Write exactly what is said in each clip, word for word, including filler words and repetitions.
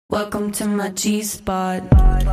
Welcome to my G-Spot.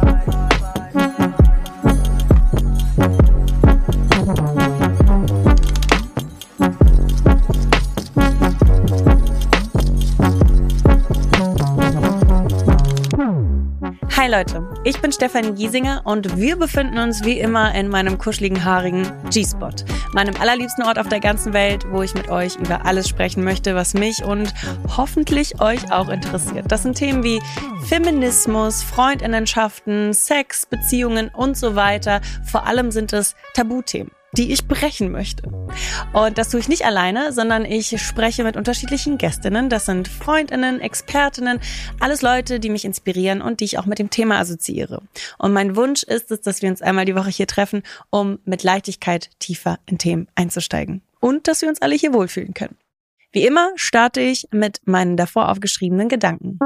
Hi Leute, ich bin Stefanie Giesinger und wir befinden uns wie immer in meinem kuscheligen, haarigen G-Spot. Meinem allerliebsten Ort auf der ganzen Welt, wo ich mit euch über alles sprechen möchte, was mich und hoffentlich euch auch interessiert. Das sind Themen wie Feminismus, Freundinnenschaften, Sex, Beziehungen und so weiter. Vor allem sind es Tabuthemen, die ich brechen möchte. Und das tue ich nicht alleine, sondern ich spreche mit unterschiedlichen Gästinnen. Das sind Freundinnen, Expertinnen, alles Leute, die mich inspirieren und die ich auch mit dem Thema assoziiere. Und mein Wunsch ist es, dass wir uns einmal die Woche hier treffen, um mit Leichtigkeit tiefer in Themen einzusteigen. Und dass wir uns alle hier wohlfühlen können. Wie immer starte ich mit meinen davor aufgeschriebenen Gedanken.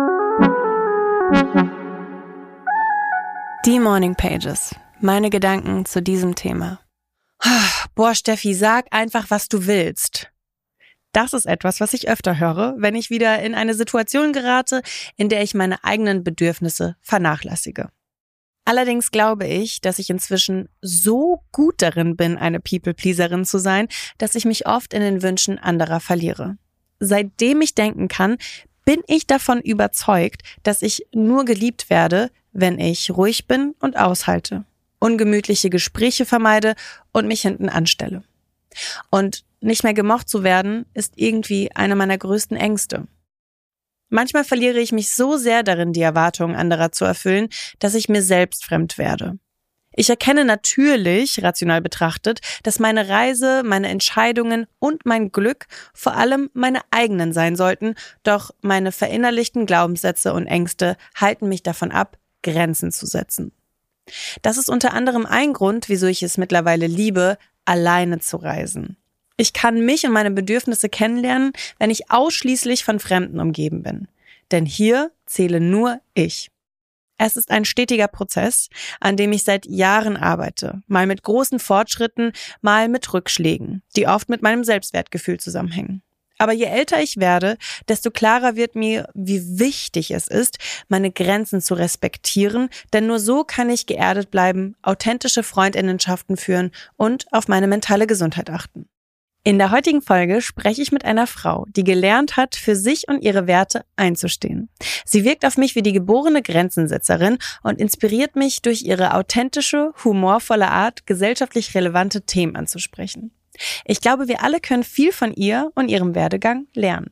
Die Morning Pages. Meine Gedanken zu diesem Thema. Boah, Steffi, sag einfach, was du willst. Das ist etwas, was ich öfter höre, wenn ich wieder in eine Situation gerate, in der ich meine eigenen Bedürfnisse vernachlässige. Allerdings glaube ich, dass ich inzwischen so gut darin bin, eine People-Pleaserin zu sein, dass ich mich oft in den Wünschen anderer verliere. Seitdem ich denken kann, bin ich davon überzeugt, dass ich nur geliebt werde, wenn ich ruhig bin und aushalte, ungemütliche Gespräche vermeide und mich hinten anstelle. Und nicht mehr gemocht zu werden, ist irgendwie eine meiner größten Ängste. Manchmal verliere ich mich so sehr darin, die Erwartungen anderer zu erfüllen, dass ich mir selbst fremd werde. Ich erkenne natürlich, rational betrachtet, dass meine Reise, meine Entscheidungen und mein Glück vor allem meine eigenen sein sollten, doch meine verinnerlichten Glaubenssätze und Ängste halten mich davon ab, Grenzen zu setzen. Das ist unter anderem ein Grund, wieso ich es mittlerweile liebe, alleine zu reisen. Ich kann mich und meine Bedürfnisse kennenlernen, wenn ich ausschließlich von Fremden umgeben bin. Denn hier zähle nur ich. Es ist ein stetiger Prozess, an dem ich seit Jahren arbeite, mal mit großen Fortschritten, mal mit Rückschlägen, die oft mit meinem Selbstwertgefühl zusammenhängen. Aber je älter ich werde, desto klarer wird mir, wie wichtig es ist, meine Grenzen zu respektieren, denn nur so kann ich geerdet bleiben, authentische Freundinnenschaften führen und auf meine mentale Gesundheit achten. In der heutigen Folge spreche ich mit einer Frau, die gelernt hat, für sich und ihre Werte einzustehen. Sie wirkt auf mich wie die geborene Grenzensetzerin und inspiriert mich durch ihre authentische, humorvolle Art, gesellschaftlich relevante Themen anzusprechen. Ich glaube, wir alle können viel von ihr und ihrem Werdegang lernen.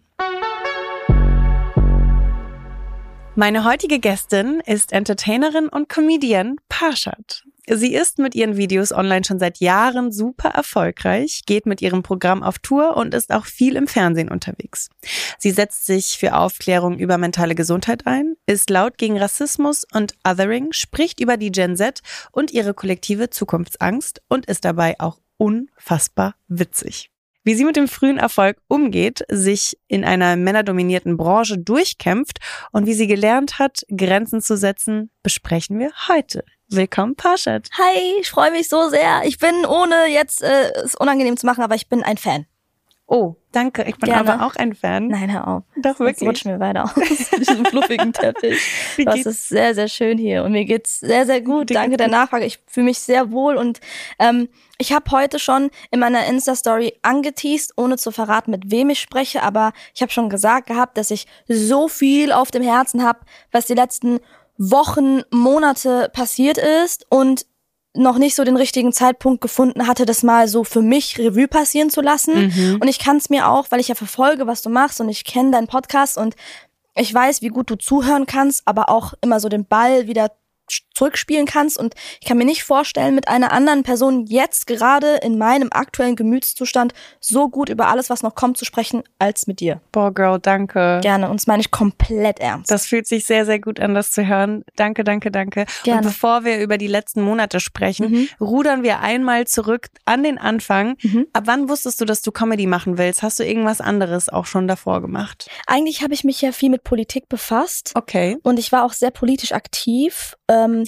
Meine heutige Gästin ist Entertainerin und Comedian Parshad. Sie ist mit ihren Videos online schon seit Jahren super erfolgreich, geht mit ihrem Programm auf Tour und ist auch viel im Fernsehen unterwegs. Sie setzt sich für Aufklärung über mentale Gesundheit ein, ist laut gegen Rassismus und Othering, spricht über die Gen Z und ihre kollektive Zukunftsangst und ist dabei auch unfassbar witzig. Wie sie mit dem frühen Erfolg umgeht, sich in einer männerdominierten Branche durchkämpft und wie sie gelernt hat, Grenzen zu setzen, besprechen wir heute. Willkommen, Parshad. Hi, ich freue mich so sehr. Ich bin, ohne jetzt äh, es unangenehm zu machen, aber ich bin ein Fan. Oh, danke. Ich bin Gerne. aber auch ein Fan. Nein, hör auf. Doch, wirklich. Jetzt rutschen wir weiter aus diesem fluffigen Teppich. Das ist sehr, sehr schön hier und mir geht's sehr, sehr gut. Danke der Nachfrage. Ich fühle mich sehr wohl und ähm, ich habe heute schon in meiner Insta-Story angeteast, ohne zu verraten, mit wem ich spreche, aber ich habe schon gesagt gehabt, dass ich so viel auf dem Herzen habe, was die letzten Wochen, Monate passiert ist und noch nicht so den richtigen Zeitpunkt gefunden hatte, das mal so für mich Revue passieren zu lassen. Mhm. Und ich kann es mir auch, weil ich ja verfolge, was du machst und ich kenne deinen Podcast und ich weiß, wie gut du zuhören kannst, aber auch immer so den Ball wieder zurückspielen kannst und ich kann mir nicht vorstellen, mit einer anderen Person jetzt gerade in meinem aktuellen Gemütszustand so gut über alles, was noch kommt, zu sprechen, als mit dir. Boah, Girl, danke. Gerne, und das meine ich komplett ernst. Das fühlt sich sehr, sehr gut an, das zu hören. Danke, danke, danke. Gerne. Und bevor wir über die letzten Monate sprechen, mhm. rudern wir einmal zurück an den Anfang. Mhm. Ab wann wusstest du, dass du Comedy machen willst? Hast du irgendwas anderes auch schon davor gemacht? Eigentlich habe ich mich ja viel mit Politik befasst. Okay. Und ich war auch sehr politisch aktiv. Ähm,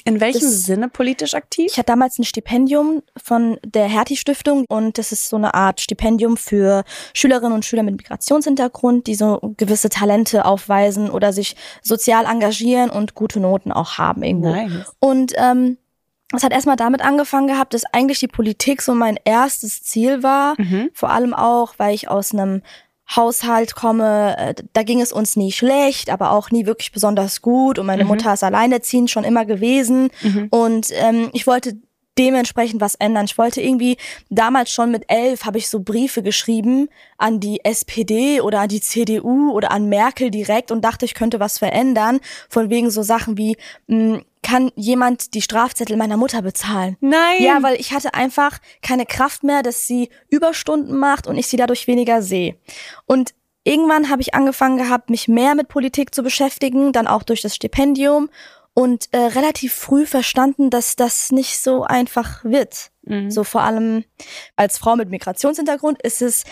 In welchem das, Sinne politisch aktiv? Ich hatte damals ein Stipendium von der Hertie-Stiftung und das ist so eine Art Stipendium für Schülerinnen und Schüler mit Migrationshintergrund, die so gewisse Talente aufweisen oder sich sozial engagieren und gute Noten auch haben irgendwo. Nice. Und ähm, es hat erstmal damit angefangen gehabt, dass eigentlich die Politik so mein erstes Ziel war. Mhm. Vor allem auch, weil ich aus einem Haushalt komme, da ging es uns nie schlecht, aber auch nie wirklich besonders gut. Und meine mhm. Mutter ist alleinerziehend schon immer gewesen. Mhm. Und ähm, ich wollte dementsprechend was ändern. Ich wollte irgendwie, damals schon mit elf habe ich so Briefe geschrieben an die S P D oder an die C D U oder an Merkel direkt und dachte, ich könnte was verändern. Von wegen so Sachen wie, mh, kann jemand die Strafzettel meiner Mutter bezahlen? Nein! Ja, weil ich hatte einfach keine Kraft mehr, dass sie Überstunden macht und ich sie dadurch weniger sehe. Und irgendwann habe ich angefangen gehabt, mich mehr mit Politik zu beschäftigen, dann auch durch das Stipendium. Und äh, relativ früh verstanden, dass das nicht so einfach wird. Mhm. So vor allem als Frau mit Migrationshintergrund ist es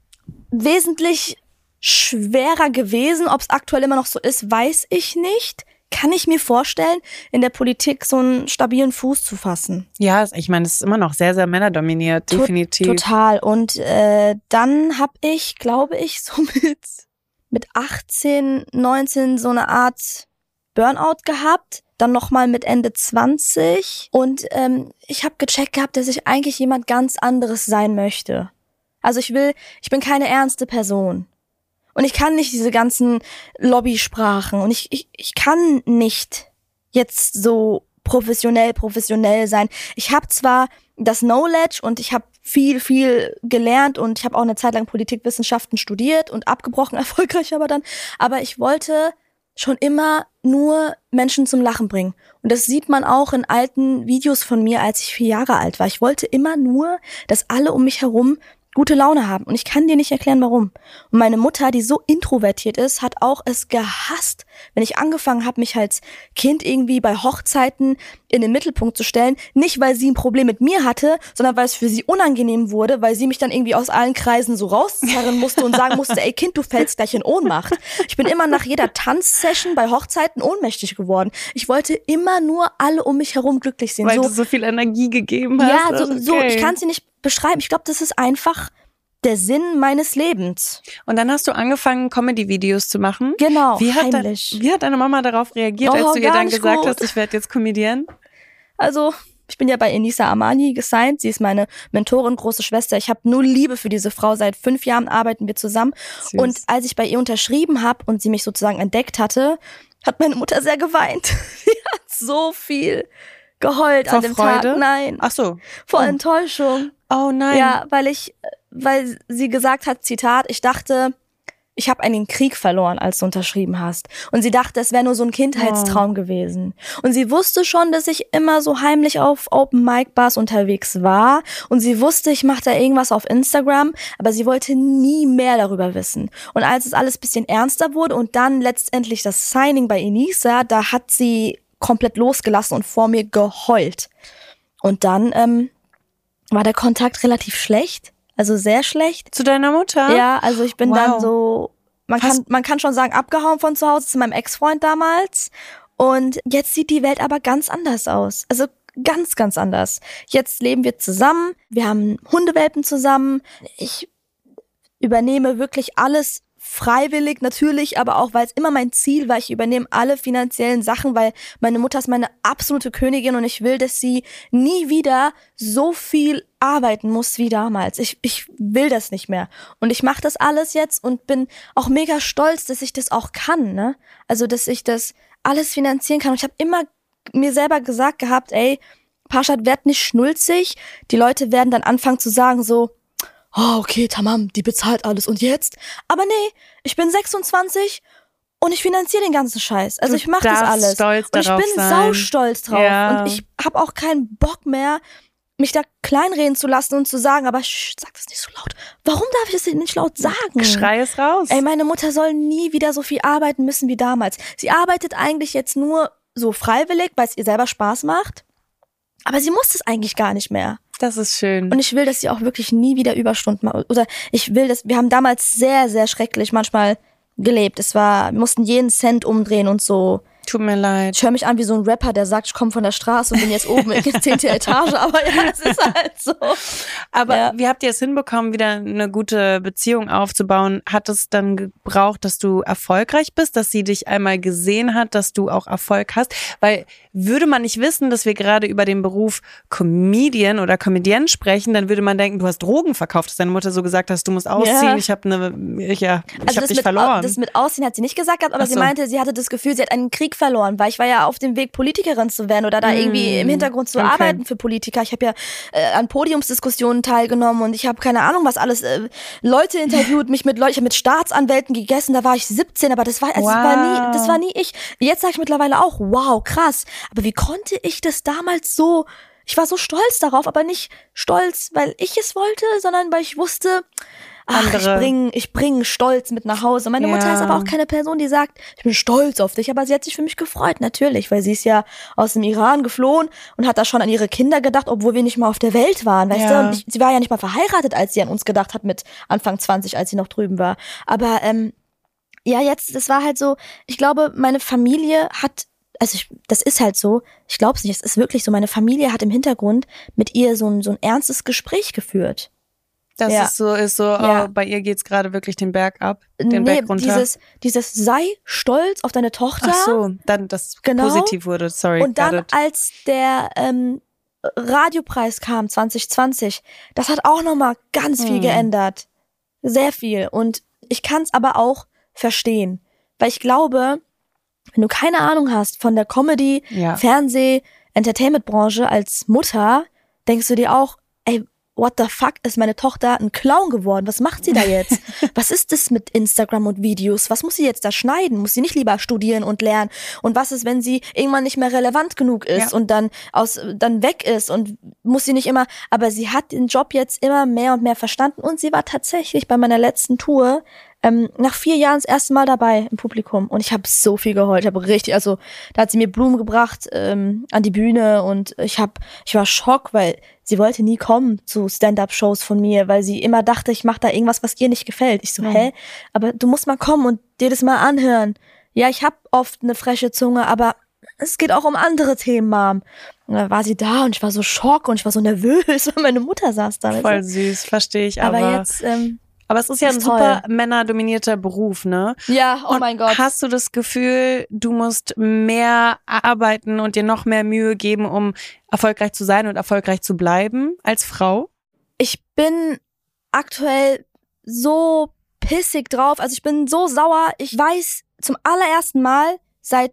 wesentlich schwerer gewesen. Ob es aktuell immer noch so ist, weiß ich nicht. Kann ich mir vorstellen, in der Politik so einen stabilen Fuß zu fassen. Ja, ich meine, es ist immer noch sehr, sehr männerdominiert, definitiv. Total. Und äh, dann habe ich, glaube ich, so mit, mit achtzehn, neunzehn so eine Art Burnout gehabt, dann nochmal mit Ende zwanzig und ähm, ich habe gecheckt gehabt, dass ich eigentlich jemand ganz anderes sein möchte. Also ich will, ich bin keine ernste Person und ich kann nicht diese ganzen Lobbysprachen und ich ich, ich kann nicht jetzt so professionell, professionell sein. Ich habe zwar das Knowledge und ich habe viel, viel gelernt und ich habe auch eine Zeit lang Politikwissenschaften studiert und abgebrochen, erfolgreich aber dann, aber ich wollte schon immer nur Menschen zum Lachen bringen. Und das sieht man auch in alten Videos von mir, als ich vier Jahre alt war. Ich wollte immer nur, dass alle um mich herum gute Laune haben. Und ich kann dir nicht erklären, warum. Und meine Mutter, die so introvertiert ist, hat auch es gehasst, wenn ich angefangen habe, mich als Kind irgendwie bei Hochzeiten in den Mittelpunkt zu stellen. Nicht, weil sie ein Problem mit mir hatte, sondern weil es für sie unangenehm wurde, weil sie mich dann irgendwie aus allen Kreisen so rauszerren musste und sagen musste, ey Kind, du fällst gleich in Ohnmacht. Ich bin immer nach jeder Tanzsession bei Hochzeiten ohnmächtig geworden. Ich wollte immer nur alle um mich herum glücklich sehen. Weil so, du so viel Energie gegeben hast. Ja, so, okay. so ich kann sie nicht beschreiben. Ich glaube, das ist einfach der Sinn meines Lebens. Und dann hast du angefangen, Comedy-Videos zu machen. Genau, wie hat heimlich. Da, wie hat deine Mama darauf reagiert, oh, als du ihr dann gesagt gut. hast, ich werde jetzt Comedian? Also, ich bin ja bei Enisa Amani gesigned. Sie ist meine Mentorin, große Schwester. Ich habe nur Liebe für diese Frau. Seit fünf Jahren arbeiten wir zusammen. Süß. Und als ich bei ihr unterschrieben habe und sie mich sozusagen entdeckt hatte, hat meine Mutter sehr geweint. Sie hat so viel geheult Vor an dem Freude? Tag. Nein. Ach so. Vor oh. Enttäuschung. Oh nein. Ja, weil ich, weil sie gesagt hat, Zitat, ich dachte, ich habe einen Krieg verloren, als du unterschrieben hast. Und sie dachte, es wäre nur so ein Kindheitstraum oh. gewesen. Und sie wusste schon, dass ich immer so heimlich auf Open-Mic-Bars unterwegs war. Und sie wusste, ich mache da irgendwas auf Instagram. Aber sie wollte nie mehr darüber wissen. Und als es alles ein bisschen ernster wurde und dann letztendlich das Signing bei Enisa, da hat sie komplett losgelassen und vor mir geheult. Und dann ähm, war der Kontakt relativ schlecht. Also sehr schlecht. Zu deiner Mutter? Ja, also ich bin wow. dann so, man kann, man kann schon sagen, abgehauen von zu Hause zu meinem Ex-Freund damals. Und jetzt sieht die Welt aber ganz anders aus. Also ganz, ganz anders. Jetzt leben wir zusammen. Wir haben Hundewelpen zusammen. Ich übernehme wirklich alles freiwillig natürlich, aber auch, weil es immer mein Ziel war, ich übernehme alle finanziellen Sachen, weil meine Mutter ist meine absolute Königin und ich will, dass sie nie wieder so viel arbeiten muss wie damals. Ich, ich will das nicht mehr. Und ich mache das alles jetzt und bin auch mega stolz, dass ich das auch kann, ne? Also, dass ich das alles finanzieren kann. Und ich habe immer mir selber gesagt gehabt, ey, Parshad, werd nicht schnulzig. Die Leute werden dann anfangen zu sagen so, oh, okay, tamam, die bezahlt alles. Und jetzt? Aber nee, ich bin sechsundzwanzig und ich finanziere den ganzen Scheiß. Also du ich mache das alles. Stolz und ich darauf bin sein. saustolz drauf. Ja. Und ich habe auch keinen Bock mehr, mich da kleinreden zu lassen und zu sagen, aber sch, sag das nicht so laut. Warum darf ich das nicht laut sagen? Schrei es raus. Ey, meine Mutter soll nie wieder so viel arbeiten müssen wie damals. Sie arbeitet eigentlich jetzt nur so freiwillig, weil es ihr selber Spaß macht. Aber sie muss es eigentlich gar nicht mehr. Das ist schön. Und ich will, dass sie auch wirklich nie wieder Überstunden macht. Oder ich will, dass wir haben damals sehr, sehr schrecklich manchmal gelebt. Es war, wir mussten jeden Cent umdrehen und so. Tut mir leid. Ich höre mich an wie so ein Rapper, der sagt, ich komme von der Straße und bin jetzt oben in die zehnte Etage, aber ja, es ist halt so. Aber ja. wie habt ihr es hinbekommen, wieder eine gute Beziehung aufzubauen? Hat es dann gebraucht, dass du erfolgreich bist, dass sie dich einmal gesehen hat, dass du auch Erfolg hast? Weil würde man nicht wissen, dass wir gerade über den Beruf Comedian oder Comedienne sprechen, dann würde man denken, du hast Drogen verkauft, dass deine Mutter so gesagt hat, du musst ausziehen, ja. ich habe eine, ich, ja, ich also habe dich mit, verloren. Das mit Ausziehen hat sie nicht gesagt, aber so. sie meinte, sie hatte das Gefühl, sie hat einen Krieg verloren, weil ich war ja auf dem Weg, Politikerin zu werden oder da mm. irgendwie im Hintergrund zu okay. arbeiten für Politiker. Ich habe ja äh, an Podiumsdiskussionen teilgenommen und ich habe keine Ahnung, was alles, äh, Leute interviewt, mich mit Leuten, ich habe mit Staatsanwälten gegessen, da war ich siebzehn, aber das war, also wow. das war nie, das war nie ich. Jetzt sage ich mittlerweile auch, wow, krass, aber wie konnte ich das damals so, ich war so stolz darauf, aber nicht stolz, weil ich es wollte, sondern weil ich wusste, ach, Andere. ich bringe ich bring Stolz mit nach Hause. Meine ja. Mutter ist aber auch keine Person, die sagt, ich bin stolz auf dich, aber sie hat sich für mich gefreut, natürlich, weil sie ist ja aus dem Iran geflohen und hat da schon an ihre Kinder gedacht, obwohl wir nicht mal auf der Welt waren, weißt ja. du? Und ich, sie war ja nicht mal verheiratet, als sie an uns gedacht hat mit Anfang zwanzig, als sie noch drüben war. Aber ähm, ja, jetzt, das war halt so, ich glaube, meine Familie hat, also ich, das ist halt so, ich glaube es nicht, es ist wirklich so, meine Familie hat im Hintergrund mit ihr so ein, so ein ernstes Gespräch geführt. Das ja. ist so, ist so, ja. oh, bei ihr geht's gerade wirklich den Berg ab, den nee, Berg runter. Dieses, dieses sei stolz auf deine Tochter. Ach so, dann das genau. positiv wurde, sorry. Und dann, als der ähm, Radiopreis kam, zwanzig zwanzig, das hat auch nochmal ganz viel hm. geändert. Sehr viel. Und ich kann es aber auch verstehen. Weil ich glaube, wenn du keine Ahnung hast von der Comedy, ja. Fernseh, Entertainment-Branche als Mutter, denkst du dir auch, ey, what the fuck, ist meine Tochter ein Clown geworden? Was macht sie da jetzt? Was ist das mit Instagram und Videos? Was muss sie jetzt da schneiden? Muss sie nicht lieber studieren und lernen? Und was ist, wenn sie irgendwann nicht mehr relevant genug ist ja. und dann aus dann weg ist und muss sie nicht immer, aber sie hat den Job jetzt immer mehr und mehr verstanden und sie war tatsächlich bei meiner letzten Tour ähm, nach vier Jahren das erste Mal dabei im Publikum und ich habe so viel geheult, ich habe richtig, also da hat sie mir Blumen gebracht ähm, an die Bühne und ich habe, ich war schock, weil sie wollte nie kommen zu Stand-up-Shows von mir, weil sie immer dachte, ich mache da irgendwas, was ihr nicht gefällt. Ich so, mhm. hä? Aber du musst mal kommen und dir das mal anhören. Ja, ich habe oft eine freche Zunge, aber es geht auch um andere Themen, Mom. Und dann war sie da und ich war so schock und ich war so nervös, weil meine Mutter saß da. Voll süß, verstehe ich. Aber, aber jetzt... Ähm, aber es ist ja ein toll. super männerdominierter Beruf, ne? Ja, oh und mein Gott. Hast du das Gefühl, du musst mehr arbeiten und dir noch mehr Mühe geben, um erfolgreich zu sein und erfolgreich zu bleiben als Frau? Ich bin aktuell so pissig drauf, also ich bin so sauer. Ich weiß zum allerersten Mal seit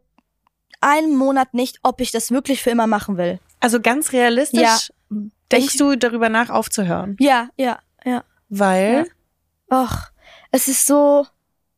einem Monat nicht, ob ich das wirklich für immer machen will. Also ganz realistisch, ja. denkst ich, du darüber nach, aufzuhören? Ja, ja, ja. Weil? Ja. Och, es ist so,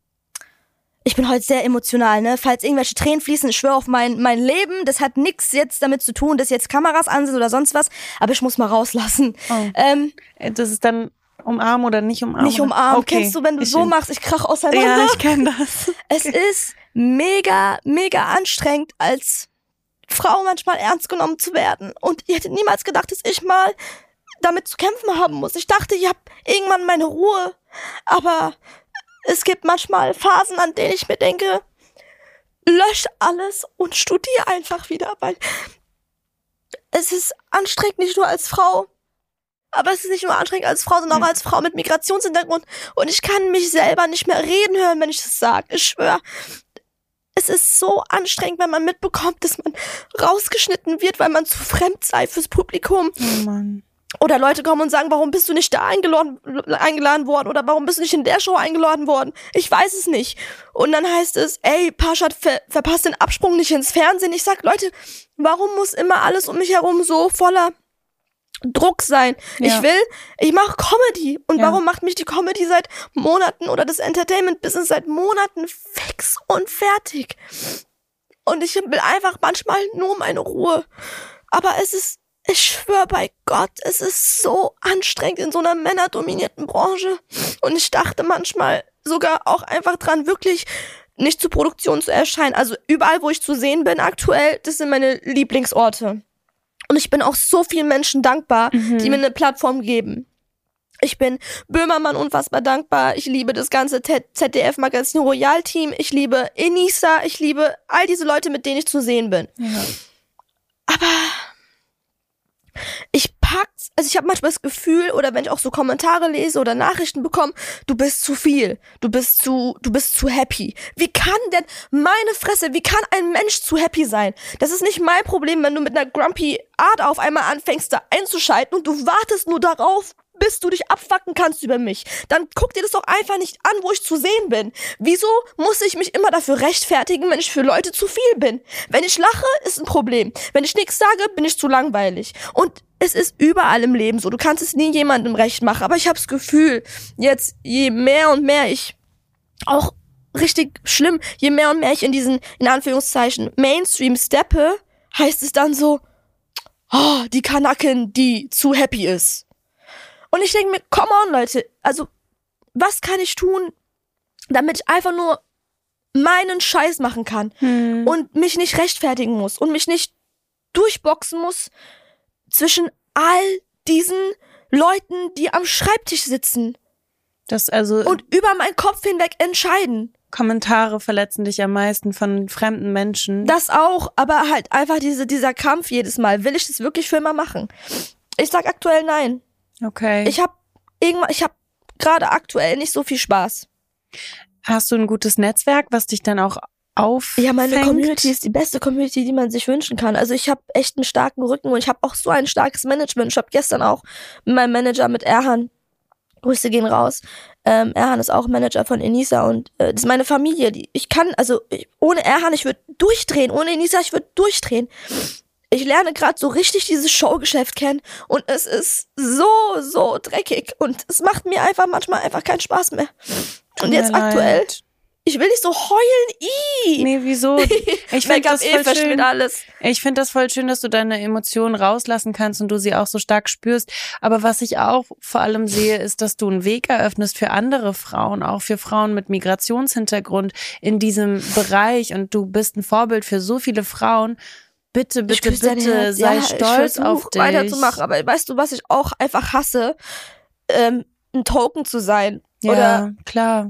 ich bin heute sehr emotional, ne? Falls irgendwelche Tränen fließen, ich schwöre auf mein mein Leben, das hat nichts jetzt damit zu tun, dass jetzt Kameras an sind oder sonst was, aber ich muss mal rauslassen. Oh. Ähm, das ist dann umarmen oder nicht umarmen? Nicht umarmen. Okay. Kennst du, wenn du ich so machst, ich krach auseinander? Ja, ich kenne das. Es ist mega, mega anstrengend, als Frau manchmal ernst genommen zu werden. Und ich hätte niemals gedacht, dass ich mal damit zu kämpfen haben muss. Ich dachte, ich habe irgendwann meine Ruhe. Aber es gibt manchmal Phasen, an denen ich mir denke, lösch alles und studier einfach wieder, weil es ist anstrengend, nicht nur als Frau, aber es ist nicht nur anstrengend als Frau, sondern auch als Frau mit Migrationshintergrund. Und ich kann mich selber nicht mehr reden hören, wenn ich das sage. Ich schwöre, es ist so anstrengend, wenn man mitbekommt, dass man rausgeschnitten wird, weil man zu fremd sei fürs Publikum. Oh Mann. Oder Leute kommen und sagen, warum bist du nicht da eingeladen, eingeladen worden? Oder warum bist du nicht in der Show eingeladen worden? Ich weiß es nicht. Und dann heißt es, ey, Parshad ver- verpasst den Absprung nicht ins Fernsehen. Ich sag, Leute, warum muss immer alles um mich herum so voller Druck sein? Ja. Ich will, ich mache Comedy. Und ja. warum macht mich die Comedy seit Monaten oder das Entertainment-Business seit Monaten fix und fertig? Und ich will einfach manchmal nur meine Ruhe. Aber es ist, ich schwöre bei Gott, es ist so anstrengend in so einer männerdominierten Branche. Und ich dachte manchmal sogar auch einfach dran, wirklich nicht zur Produktion zu erscheinen. Also überall, wo ich zu sehen bin aktuell, das sind meine Lieblingsorte. Und ich bin auch so vielen Menschen dankbar, mhm. die mir eine Plattform geben. Ich bin Böhmermann unfassbar dankbar. Ich liebe das ganze Z D F-Magazin Royal-Team. Ich liebe Enisa. Ich liebe all diese Leute, mit denen ich zu sehen bin. Ja. Aber ich pack's, also ich habe manchmal das Gefühl, oder wenn ich auch so Kommentare lese oder Nachrichten bekomme, du bist zu viel, du bist zu, du bist zu happy. Wie kann denn, meine Fresse, wie kann ein Mensch zu happy sein? Das ist nicht mein Problem, wenn du mit einer grumpy Art auf einmal anfängst, da einzuschalten und du wartest nur darauf, bis du dich abfacken kannst über mich. Dann guck dir das doch einfach nicht an, wo ich zu sehen bin. Wieso muss ich mich immer dafür rechtfertigen, wenn ich für Leute zu viel bin? Wenn ich lache, ist ein Problem. Wenn ich nichts sage, bin ich zu langweilig. Und es ist überall im Leben so. Du kannst es nie jemandem recht machen. Aber ich habe das Gefühl, jetzt je mehr und mehr ich, auch richtig schlimm, je mehr und mehr ich in diesen, in Anführungszeichen, Mainstream steppe, heißt es dann so, oh, die Kanakin, die zu happy ist. Und ich denke mir, come on, Leute, also was kann ich tun, damit ich einfach nur meinen Scheiß machen kann hm. und mich nicht rechtfertigen muss und mich nicht durchboxen muss zwischen all diesen Leuten, die am Schreibtisch sitzen das also und über meinen Kopf hinweg entscheiden. Kommentare verletzen dich am meisten von fremden Menschen. Das auch, aber halt einfach diese, dieser Kampf jedes Mal. Will ich das wirklich für immer machen? Ich sag aktuell nein. Okay. Ich habe irgendwann, ich habe gerade aktuell nicht so viel Spaß. Hast du ein gutes Netzwerk, was dich dann auch auffängt? Ja, meine Community ist die beste Community, die man sich wünschen kann. Also ich habe echt einen starken Rücken und ich habe auch so ein starkes Management. Ich habe gestern auch mit meinem Manager, mit Erhan, Grüße gehen raus. Ähm, Erhan ist auch Manager von Enisa und äh, das ist meine Familie. Die, ich kann, also ich, ohne Erhan, ich würde durchdrehen. Ohne Enisa, ich würde durchdrehen. Ich lerne gerade so richtig dieses Showgeschäft kennen und es ist so, so dreckig und es macht mir einfach manchmal einfach keinen Spaß mehr. Und jetzt aktuell, ich will nicht so heulen, ii. Nee, wieso? Ich finde das voll schön. Alles. Ich finde das voll schön, dass du deine Emotionen rauslassen kannst und du sie auch so stark spürst. Aber was ich auch vor allem sehe, ist, dass du einen Weg eröffnest für andere Frauen, auch für Frauen mit Migrationshintergrund in diesem Bereich und du bist ein Vorbild für so viele Frauen. Bitte, bitte, bitte, sei ja, stolz auf dich. Weiterzumachen, aber weißt du, was ich auch einfach hasse? Ähm, ein Token zu sein. Ja, oder klar.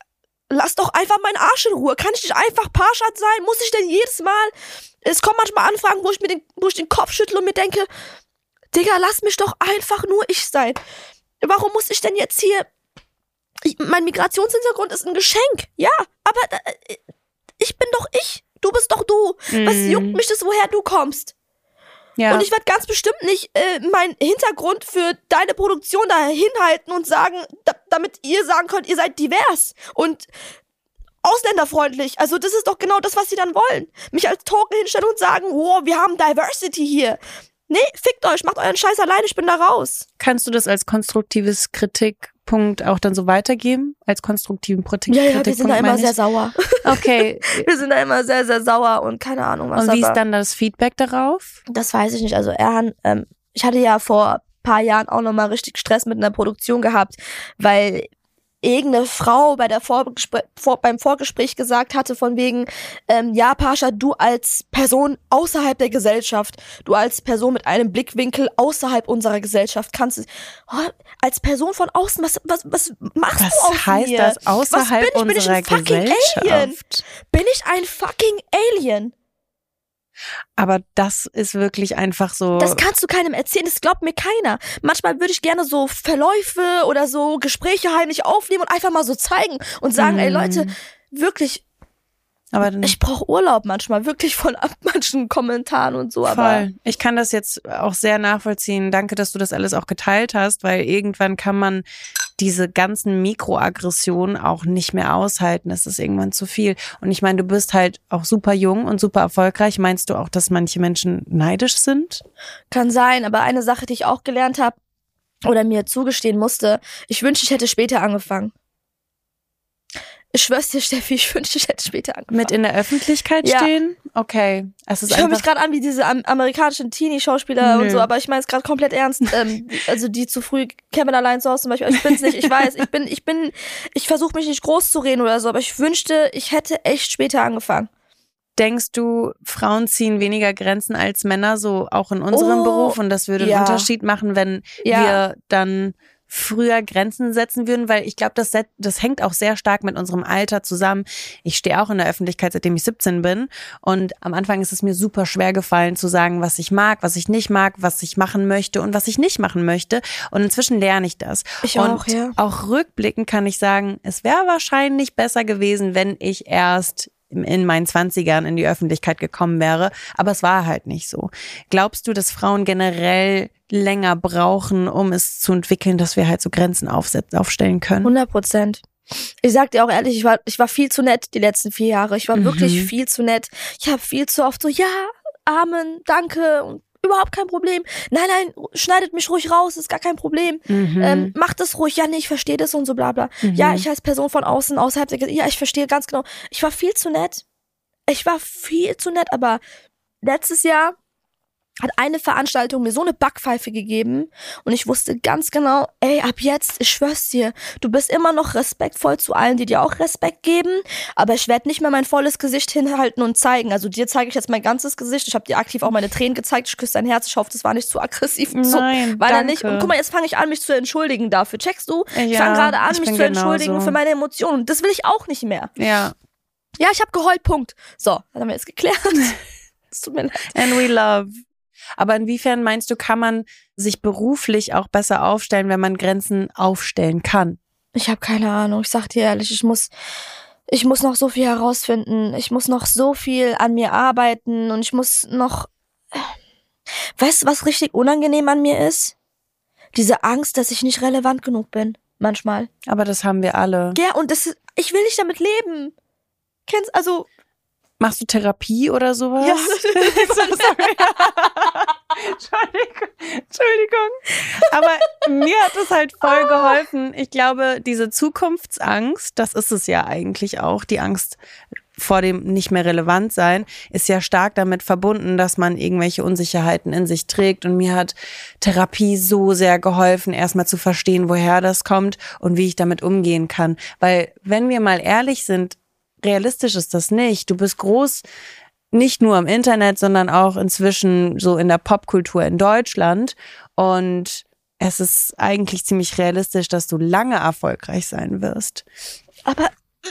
Lass doch einfach meinen Arsch in Ruhe. Kann ich nicht einfach Parshad sein? Muss ich denn jedes Mal? Es kommen manchmal Anfragen, wo ich mir den, wo ich den Kopf schüttle und mir denke, Digga, lass mich doch einfach nur ich sein. Warum muss ich denn jetzt hier? Ich, mein Migrationshintergrund ist ein Geschenk, ja, aber äh, ich bin doch ich. Du bist doch du. Mm. Was juckt mich das, woher du kommst? Ja. Und ich werde ganz bestimmt nicht äh, meinen Hintergrund für deine Produktion da hinhalten und sagen, da, damit ihr sagen könnt, ihr seid divers und ausländerfreundlich. Also das ist doch genau das, was sie dann wollen. Mich als Token hinstellen und sagen, wow, wir haben Diversity hier. Nee, fickt euch, macht euren Scheiß allein, ich bin da raus. Kannst du das als konstruktives Kritikpunkt auch dann so weitergeben? Als konstruktiven Kritik- ja, ja, Kritikpunkt? Ja, wir sind da immer sehr sauer. Okay. Wir sind da immer sehr, sehr sauer und keine Ahnung was. Und wie ist dann das Feedback darauf? Das weiß ich nicht. Also Erhan, ähm, ich hatte ja vor ein paar Jahren auch nochmal richtig Stress mit einer Produktion gehabt, weil irgendeine Frau bei der Vorgespr- vor, beim Vorgespräch gesagt hatte von wegen, ähm, ja, Pasha, du als Person außerhalb der Gesellschaft, du als Person mit einem Blickwinkel außerhalb unserer Gesellschaft kannst du, oh, als Person von außen, was, was, was machst was du aus heißt mir? Das außerhalb was bin ich? unserer bin ich ein fucking Gesellschaft? Alien? Bin ich ein fucking Alien? Aber das ist wirklich einfach so. Das kannst du keinem erzählen, das glaubt mir keiner. Manchmal würde ich gerne so Verläufe oder so Gespräche heimlich aufnehmen und einfach mal so zeigen und sagen, mm. ey Leute, wirklich, aber ich brauche Urlaub manchmal, wirklich von manchen Kommentaren und so. Voll. Aber ich kann das jetzt auch sehr nachvollziehen. Danke, dass du das alles auch geteilt hast, weil irgendwann kann man diese ganzen Mikroaggressionen auch nicht mehr aushalten. Es ist irgendwann zu viel. Und ich meine, du bist halt auch super jung und super erfolgreich. Meinst du auch, dass manche Menschen neidisch sind? Kann sein, aber eine Sache, die ich auch gelernt habe oder mir zugestehen musste, ich wünschte, ich hätte später angefangen. Ich schwör's dir, Steffi, ich wünschte, ich hätte später angefangen. Mit in der Öffentlichkeit ja. stehen? Okay. Es ist ich höre mich gerade an wie diese am- amerikanischen Teenie-Schauspieler Nö. und so, aber ich meine es gerade komplett ernst. ähm, also die zu früh Kevin allein zu Hause zum Beispiel. Also ich bin's nicht, ich weiß, ich bin, ich bin, ich versuche mich nicht groß zu reden oder so, aber ich wünschte, ich hätte echt später angefangen. Denkst du, Frauen ziehen weniger Grenzen als Männer, so auch in unserem oh, Beruf? Und das würde ja. einen Unterschied machen, wenn ja. wir dann früher Grenzen setzen würden, weil ich glaube, das, das hängt auch sehr stark mit unserem Alter zusammen. Ich stehe auch in der Öffentlichkeit, seitdem ich siebzehn bin und am Anfang ist es mir super schwer gefallen zu sagen, was ich mag, was ich nicht mag, was ich machen möchte und was ich nicht machen möchte und inzwischen lerne ich das. Ich und auch, ja. Auch rückblickend kann ich sagen, es wäre wahrscheinlich besser gewesen, wenn ich erst in meinen Zwanzigern in die Öffentlichkeit gekommen wäre, aber es war halt nicht so. Glaubst du, dass Frauen generell länger brauchen, um es zu entwickeln, dass wir halt so Grenzen aufsetzen, aufstellen können? hundert Prozent. Ich sag dir auch ehrlich, ich war, ich war viel zu nett die letzten vier Jahre. Ich war Mhm. wirklich viel zu nett. Ich habe viel zu oft so, ja, Amen, danke und überhaupt kein Problem. Nein, nein, schneidet mich ruhig raus, ist gar kein Problem. Mhm. Ähm, macht das ruhig. Ja, nee, ich verstehe das und so bla bla. Mhm. Ja, ich als Person von außen, außerhalb der, ja, ich verstehe ganz genau. Ich war viel zu nett. Ich war viel zu nett, aber letztes Jahr hat eine Veranstaltung mir so eine Backpfeife gegeben und ich wusste ganz genau, ey, ab jetzt, ich schwör's dir, du bist immer noch respektvoll zu allen, die dir auch Respekt geben, aber ich werde nicht mehr mein volles Gesicht hinhalten und zeigen. Also dir zeige ich jetzt mein ganzes Gesicht. Ich habe dir aktiv auch meine Tränen gezeigt. Ich küsse dein Herz. Ich hoffe, das war nicht zu aggressiv. So, Nein, war danke. er nicht. Und guck mal, jetzt fange ich an, mich zu entschuldigen dafür. Checkst du? Ja, ich fange gerade an, ich mich bin zu entschuldigen genauso. für meine Emotionen. Das will ich auch nicht mehr. Ja. Ja, ich habe geheult, Punkt. So, das haben wir jetzt geklärt. Es tut mir leid. And we love. Aber inwiefern meinst du, kann man sich beruflich auch besser aufstellen, wenn man Grenzen aufstellen kann? Ich habe keine Ahnung. Ich sag dir ehrlich, ich muss, ich muss noch so viel herausfinden. Ich muss noch so viel an mir arbeiten und ich muss noch. Weißt du, was richtig unangenehm an mir ist? Diese Angst, dass ich nicht relevant genug bin. Manchmal. Aber das haben wir alle. Ja, und das ist, ich will nicht damit leben. Kennst, also. Machst du Therapie oder sowas? Ja. Sorry. Entschuldigung. Entschuldigung. Aber mir hat es halt voll geholfen. Ich glaube, diese Zukunftsangst, das ist es ja eigentlich auch, die Angst vor dem nicht mehr relevant sein, ist ja stark damit verbunden, dass man irgendwelche Unsicherheiten in sich trägt. Und mir hat Therapie so sehr geholfen, erstmal zu verstehen, woher das kommt und wie ich damit umgehen kann. Weil, wenn wir mal ehrlich sind, realistisch ist das nicht. Du bist groß, nicht nur im Internet, sondern auch inzwischen so in der Popkultur in Deutschland. Und es ist eigentlich ziemlich realistisch, dass du lange erfolgreich sein wirst. Aber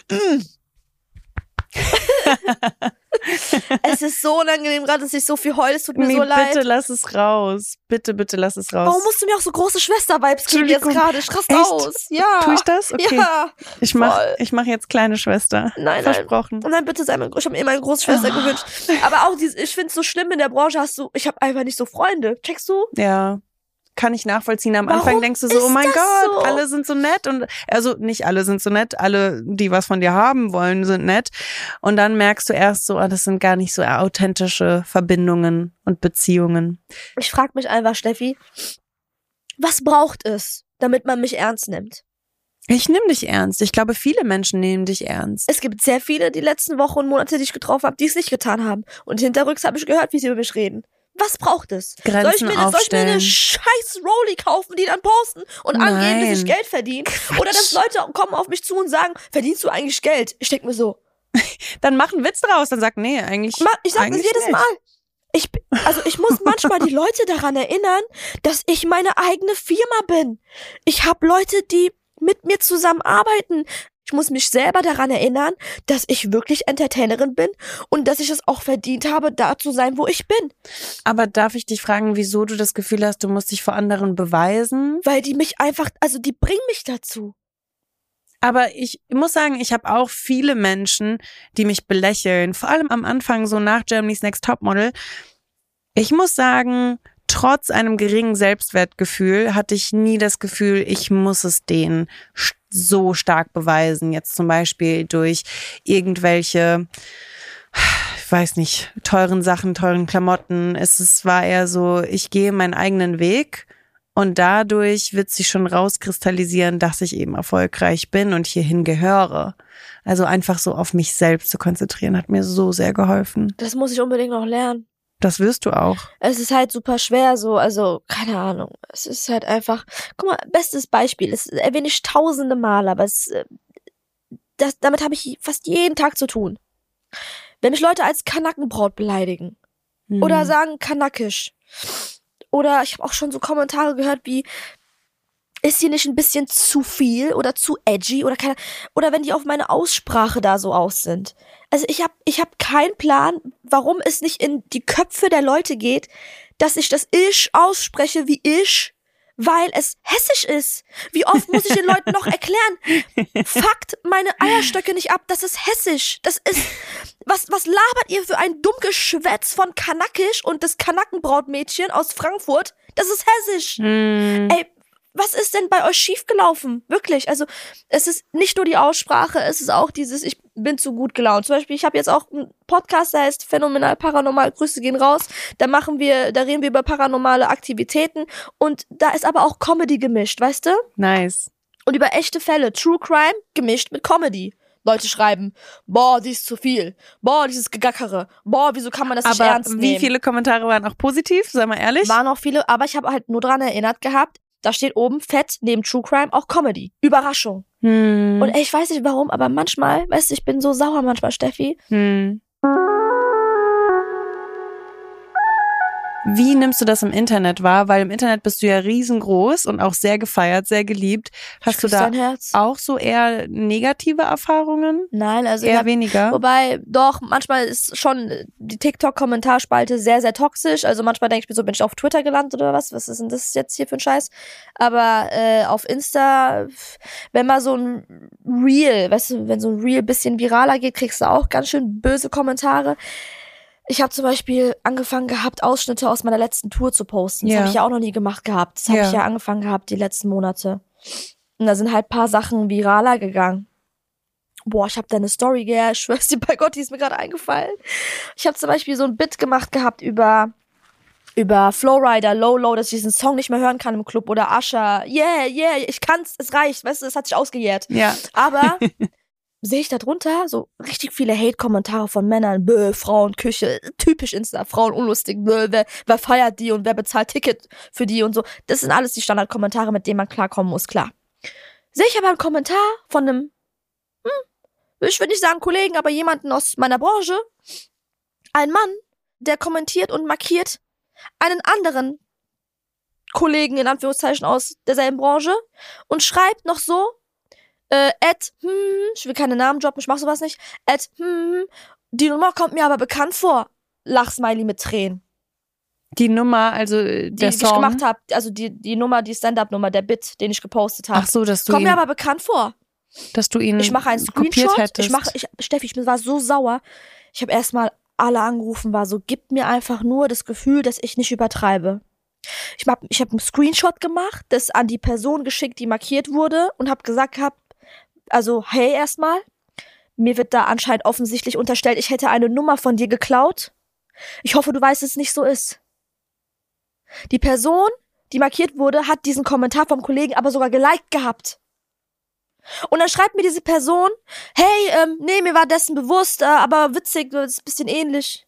es ist so unangenehm gerade, dass ich so viel heule. Es tut mir nee, so leid. bitte lass es raus. Bitte, bitte lass es raus. Warum musst du mir auch so große Schwester-Vibes geben jetzt gerade? Ich raste Echt? aus. Ja. Tue ich das? Okay. Ja. Ich mach, voll. ich mach jetzt kleine Schwester. Nein, Versprochen. nein. Nein, bitte sei mein, ich habe mir immer eine Großschwester Oh. gewünscht. Aber auch dieses, ich finde es so schlimm in der Branche, hast du, ich habe einfach nicht so Freunde. Checkst du? Ja. Kann ich nachvollziehen. Am Warum Anfang denkst du so, ist oh mein das Gott, so? alle sind so nett. Und also nicht alle sind so nett, alle, die was von dir haben wollen, sind nett. Und dann merkst du erst so, oh, das sind gar nicht so authentische Verbindungen und Beziehungen. Ich frage mich einfach, Steffi, was braucht es, damit man mich ernst nimmt? Ich nehme dich ernst. Ich glaube, viele Menschen nehmen dich ernst. Es gibt sehr viele die letzten Wochen und Monate, die ich getroffen habe, die es nicht getan haben. Und hinterrücks habe ich gehört, wie sie über mich reden. Was braucht es? Grenzen soll ich mir, soll ich mir eine aufstellen. scheiß Rolli kaufen, die dann posten und angeben, dass ich Nein. Geld verdiene? Oder dass Leute kommen auf mich zu und sagen, verdienst du eigentlich Geld? Ich denke mir so, Dann mach einen Witz draus. Dann sag, nee, eigentlich Ma- ich sag das eigentlich jedes nicht. Mal. Ich, b- also ich muss manchmal die Leute daran erinnern, dass ich meine eigene Firma bin. Ich habe Leute, die mit mir zusammenarbeiten. Ich muss mich selber daran erinnern, dass ich wirklich Entertainerin bin und dass ich es auch verdient habe, da zu sein, wo ich bin. Aber darf ich dich fragen, wieso du das Gefühl hast, du musst dich vor anderen beweisen? Weil die mich einfach, also die bringen mich dazu. Aber ich muss sagen, ich habe auch viele Menschen, die mich belächeln. Vor allem am Anfang, so nach Germany's Next Topmodel. Ich muss sagen, trotz einem geringen Selbstwertgefühl hatte ich nie das Gefühl, ich muss es denen st- so stark beweisen. Jetzt zum Beispiel durch irgendwelche, ich weiß nicht, teuren Sachen, teuren Klamotten. Es ist, war eher so, ich gehe meinen eigenen Weg. Und dadurch wird sich schon rauskristallisieren, dass ich eben erfolgreich bin und hierhin gehöre. Also einfach so auf mich selbst zu konzentrieren, hat mir so sehr geholfen. Das muss ich unbedingt noch lernen. Das wirst du auch. Es ist halt super schwer so, also keine Ahnung. Es ist halt einfach, guck mal, bestes Beispiel, das erwähne ich tausende Mal, aber es, äh, das, damit habe ich fast jeden Tag zu tun. Wenn mich Leute als Kanackenbraut beleidigen Hm. oder sagen kanackisch oder ich habe auch schon so Kommentare gehört wie, ist hier nicht ein bisschen zu viel oder zu edgy oder keine, oder wenn die auf meine Aussprache da so aus sind. Also ich hab, ich hab keinen Plan, warum es nicht in die Köpfe der Leute geht, dass ich das Ich ausspreche wie ich, weil es hessisch ist. Wie oft muss ich den Leuten noch erklären? Fuckt meine Eierstöcke nicht ab, das ist hessisch. Das ist, was, was labert ihr für ein Dummgeschwätz von Kanakisch und das Kanackenbrautmädchen aus Frankfurt? Das ist hessisch. Hm. Ey, was ist denn bei euch schiefgelaufen? Wirklich, also es ist nicht nur die Aussprache, es ist auch dieses, ich bin zu gut gelaunt. Zum Beispiel, ich habe jetzt auch einen Podcast, der heißt Phänomenal Paranormal, Grüße gehen raus. Da machen wir, da reden wir über paranormale Aktivitäten und da ist aber auch Comedy gemischt, weißt du? Nice. Und über echte Fälle, True Crime gemischt mit Comedy. Leute schreiben, boah, die ist zu viel. Boah, dieses Gegackere. Boah, wieso kann man das nicht aber ernst nehmen? Wie viele Kommentare waren auch positiv, sei mal ehrlich? Waren auch viele, aber ich habe halt nur dran erinnert gehabt, da steht oben fett neben True Crime auch Comedy. Überraschung. Hm. Und ey, ich weiß nicht warum, aber manchmal, weißt du, ich bin so sauer manchmal, Steffi. Hm. Wie nimmst du das im Internet wahr? Weil im Internet bist du ja riesengroß und auch sehr gefeiert, sehr geliebt. Hast du da auch so eher negative Erfahrungen? Nein, also eher ich hab, weniger. Wobei, doch, manchmal ist schon die TikTok-Kommentarspalte sehr, sehr toxisch. Also manchmal denke ich mir so, bin ich auf Twitter gelandet oder was? Was ist denn das jetzt hier für ein Scheiß? Aber äh, auf Insta, wenn mal so ein Reel, weißt du, wenn so ein Reel bisschen viraler geht, kriegst du auch ganz schön böse Kommentare. Ich habe zum Beispiel angefangen gehabt, Ausschnitte aus meiner letzten Tour zu posten. Das ja. habe ich ja auch noch nie gemacht gehabt. Das habe ja. ich ja angefangen gehabt, die letzten Monate. Und da sind halt paar Sachen viraler gegangen. Boah, ich habe da eine Story, gell, ich schwör's dir bei Gott, die ist mir gerade eingefallen. Ich habe zum Beispiel so ein Bit gemacht gehabt über über Flowrider, Low Low, dass ich diesen Song nicht mehr hören kann im Club. Oder Usher, yeah, yeah, ich kann's, es reicht, weißt du, es hat sich ausgejährt. Ja. Aber sehe ich da drunter so richtig viele Hate-Kommentare von Männern, bäh, Frauen, Küche, typisch Insta, Frauen unlustig, bäh, wer, wer feiert die und wer bezahlt Ticket für die und so. Das sind alles die Standardkommentare, mit denen man klarkommen muss, klar. Sehe ich aber einen Kommentar von einem, hm, ich will nicht sagen Kollegen, aber jemanden aus meiner Branche, ein Mann, der kommentiert und markiert einen anderen Kollegen, in Anführungszeichen, aus derselben Branche und schreibt noch so, Äh, at, hm, ich will keine Namen droppen, ich mach sowas nicht. At, hm, die Nummer kommt mir aber bekannt vor. Lachsmiley mit Tränen. Die Nummer, also der die, die Song? ich gemacht habe, also die, die Nummer, die Stand-Up-Nummer, der Bit, den ich gepostet habe. Ach so, dass du Kommt ihn, mir aber bekannt vor. dass du ihn Ich mache einen kopiert Screenshot. hättest. Ich mache, ich, Steffi, ich war so sauer. Ich habe erstmal alle angerufen, war so, gib mir einfach nur das Gefühl, dass ich nicht übertreibe. Ich habe ich hab einen Screenshot gemacht, das an die Person geschickt, die markiert wurde und habe gesagt gehabt, also, hey, erstmal, mir wird da anscheinend offensichtlich unterstellt, ich hätte eine Nummer von dir geklaut. Ich hoffe, du weißt, dass es nicht so ist. Die Person, die markiert wurde, hat diesen Kommentar vom Kollegen aber sogar geliked gehabt. Und dann schreibt mir diese Person, hey, ähm, nee, mir war dessen bewusst, äh, aber witzig, das ist ein bisschen ähnlich.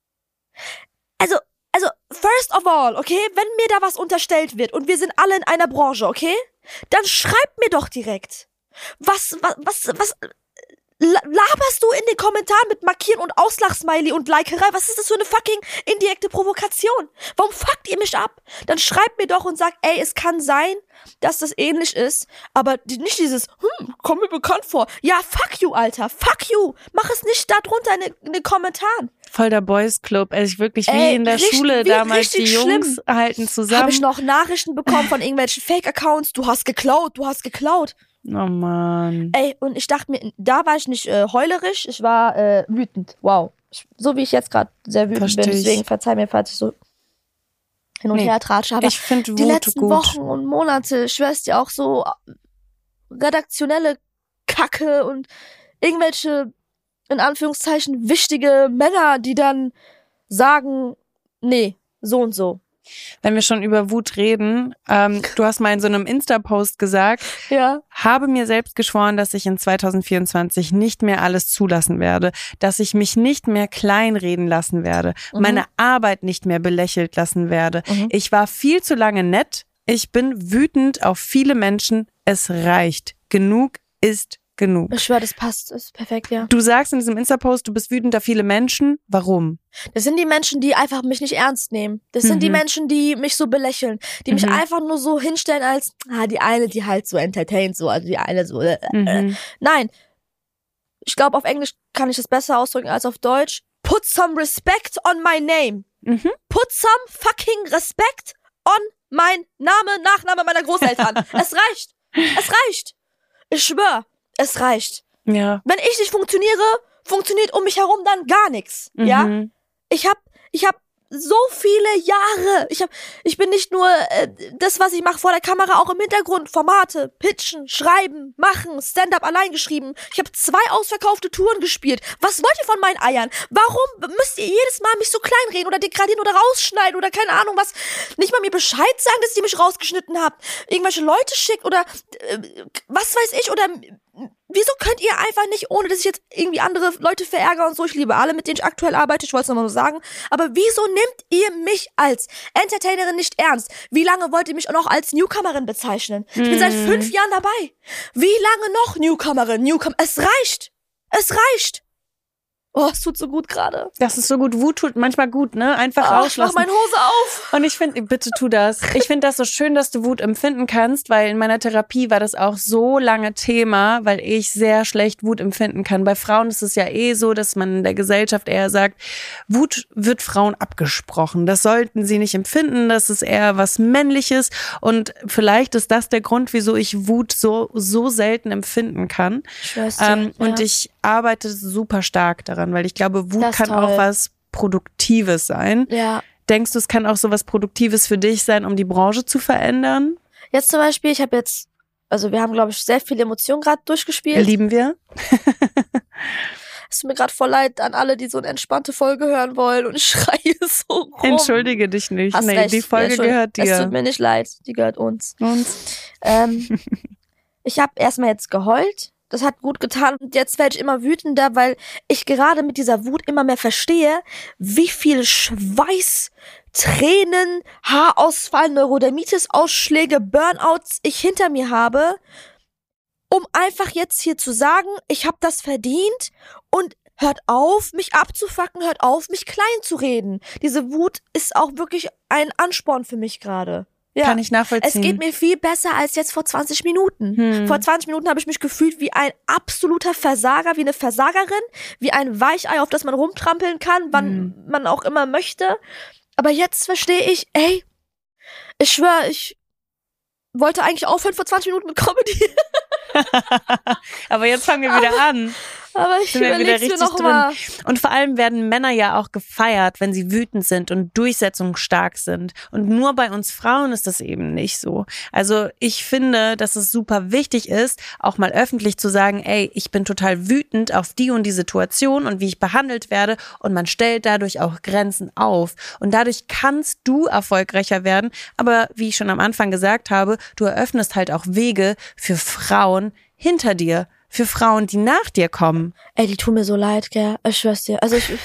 Also, also, first of all, okay, wenn mir da was unterstellt wird und wir sind alle in einer Branche, okay, dann schreibt mir doch direkt. Was, was, was, was laberst du in den Kommentaren mit Markieren und Auslachsmiley und Likerei? Was ist das für eine fucking indirekte Provokation? Warum fuckt ihr mich ab? Dann schreibt mir doch und sagt, ey, es kann sein, dass das ähnlich ist, aber nicht dieses, hm, komm mir bekannt vor. Ja, fuck you, Alter, fuck you. Mach es nicht da drunter in, in den Kommentaren. Voll der Boys Club, also wirklich wie ey, in der richtig, Schule damals, die Jungs schlimm. halten zusammen. Habe ich noch Nachrichten bekommen von irgendwelchen Fake-Accounts, du hast geklaut, du hast geklaut. Oh Mann. Ey, und ich dachte mir, da war ich nicht äh, heulerisch, ich war äh, wütend. Wow. Ich, so wie ich jetzt gerade sehr wütend Versteh bin, ich. deswegen verzeih mir, falls ich so hin und Nee, her tratsche. Aber ich finde die Wut letzten gut. Wochen und Monate, ich schwör's dir, auch so redaktionelle Kacke und irgendwelche, in Anführungszeichen, wichtige Männer, die dann sagen, nee, so und so. Wenn wir schon über Wut reden, ähm, du hast mal in so einem Insta-Post gesagt, Ja. habe mir selbst geschworen, dass ich in zwanzig vierundzwanzig nicht mehr alles zulassen werde, dass ich mich nicht mehr kleinreden lassen werde, Mhm. meine Arbeit nicht mehr belächelt lassen werde. Mhm. Ich war viel zu lange nett, ich bin wütend auf viele Menschen, es reicht. Genug ist genug. Ich schwöre, das passt, das ist perfekt, ja. Du sagst in diesem Insta-Post, du bist wütend auf viele Menschen. Warum? Das sind die Menschen, die einfach mich nicht ernst nehmen. Das sind mhm. die Menschen, die mich so belächeln. Die mhm. mich einfach nur so hinstellen als, ah, die eine, die halt so entertaint, so, also die eine so, äh, mhm. äh. Nein. Ich glaube, auf Englisch kann ich das besser ausdrücken als auf Deutsch. Put some respect on my name. Mhm. Put some fucking respect on mein Name, Nachname meiner Großeltern. Es reicht. Es reicht. Ich schwör. Es reicht. Ja. Wenn ich nicht funktioniere, funktioniert um mich herum dann gar nichts. Mhm. Ja. Ich hab, ich hab so viele Jahre. Ich hab, ich bin nicht nur äh, das, was ich mache vor der Kamera, auch im Hintergrund. Formate, pitchen, schreiben, machen, Stand-up allein geschrieben. Ich habe zwei ausverkaufte Touren gespielt. Was wollt ihr von meinen Eiern? Warum müsst ihr jedes Mal mich so kleinreden oder degradieren oder rausschneiden oder keine Ahnung was? Nicht mal mir Bescheid sagen, dass ihr mich rausgeschnitten habt. Irgendwelche Leute schickt oder äh, was weiß ich oder wieso könnt ihr einfach nicht, ohne dass ich jetzt irgendwie andere Leute verärgere und so, ich liebe alle, mit denen ich aktuell arbeite, ich wollte es nochmal so sagen, aber wieso nehmt ihr mich als Entertainerin nicht ernst? Wie lange wollt ihr mich auch noch als Newcomerin bezeichnen? Ich bin mm. seit fünf Jahren dabei. Wie lange noch Newcomerin? Newcomer? Es reicht. Es reicht. Oh, es tut so gut gerade. Das ist so gut. Wut tut manchmal gut, ne? Einfach oh, rauslassen. Ich mach meine Hose auf. Und ich finde, bitte tu das. Ich finde das so schön, dass du Wut empfinden kannst, weil in meiner Therapie war das auch so lange Thema, weil ich sehr schlecht Wut empfinden kann. Bei Frauen ist es ja eh so, dass man in der Gesellschaft eher sagt, Wut wird Frauen abgesprochen. Das sollten sie nicht empfinden. Das ist eher was Männliches. Und vielleicht ist das der Grund, wieso ich Wut so, so selten empfinden kann. Ich weiß dir, ähm, ja. Und ich arbeite super stark daran, weil ich glaube, Wut kann toll. auch was Produktives sein. Ja. Denkst du, es kann auch so was Produktives für dich sein, um die Branche zu verändern? Jetzt zum Beispiel, ich habe jetzt, also wir haben, glaube ich, sehr viele Emotionen gerade durchgespielt. Lieben wir. Es tut mir gerade voll leid an alle, die so eine entspannte Folge hören wollen und ich schreie so rum. Entschuldige dich nicht. Hast nee, recht. Die Folge ja, gehört dir. Es tut mir nicht leid, die gehört uns. Uns. Ähm, ich habe erstmal jetzt geheult. Das hat gut getan und jetzt werde ich immer wütender, weil ich gerade mit dieser Wut immer mehr verstehe, wie viel Schweiß, Tränen, Haarausfall, Neurodermitis-Ausschläge, Burnouts ich hinter mir habe, um einfach jetzt hier zu sagen, ich habe das verdient und hört auf, mich abzufacken, hört auf, mich klein zu reden. Diese Wut ist auch wirklich ein Ansporn für mich gerade. Ja, kann ich nachvollziehen. Es geht mir viel besser als jetzt vor zwanzig Minuten. Hm. Vor zwanzig Minuten habe ich mich gefühlt wie ein absoluter Versager, wie eine Versagerin, wie ein Weichei, auf das man rumtrampeln kann, wann hm. man auch immer möchte. Aber jetzt verstehe ich, ey, ich schwöre, ich wollte eigentlich aufhören vor zwanzig Minuten mit Comedy. Aber jetzt fangen wir wieder aber, an. Aber ich überlege mir noch mal. Und vor allem werden Männer ja auch gefeiert, wenn sie wütend sind und durchsetzungsstark sind. Und nur bei uns Frauen ist das eben nicht so. Also ich finde, dass es super wichtig ist, auch mal öffentlich zu sagen, ey, ich bin total wütend auf die und die Situation und wie ich behandelt werde. Und man stellt dadurch auch Grenzen auf. Und dadurch kannst du erfolgreicher werden. Aber wie ich schon am Anfang gesagt habe, du eröffnest halt auch Wege für Frauen hinter dir. Für Frauen, die nach dir kommen. Ey, die tun mir so leid, gell? Ich schwör's dir. Also ich,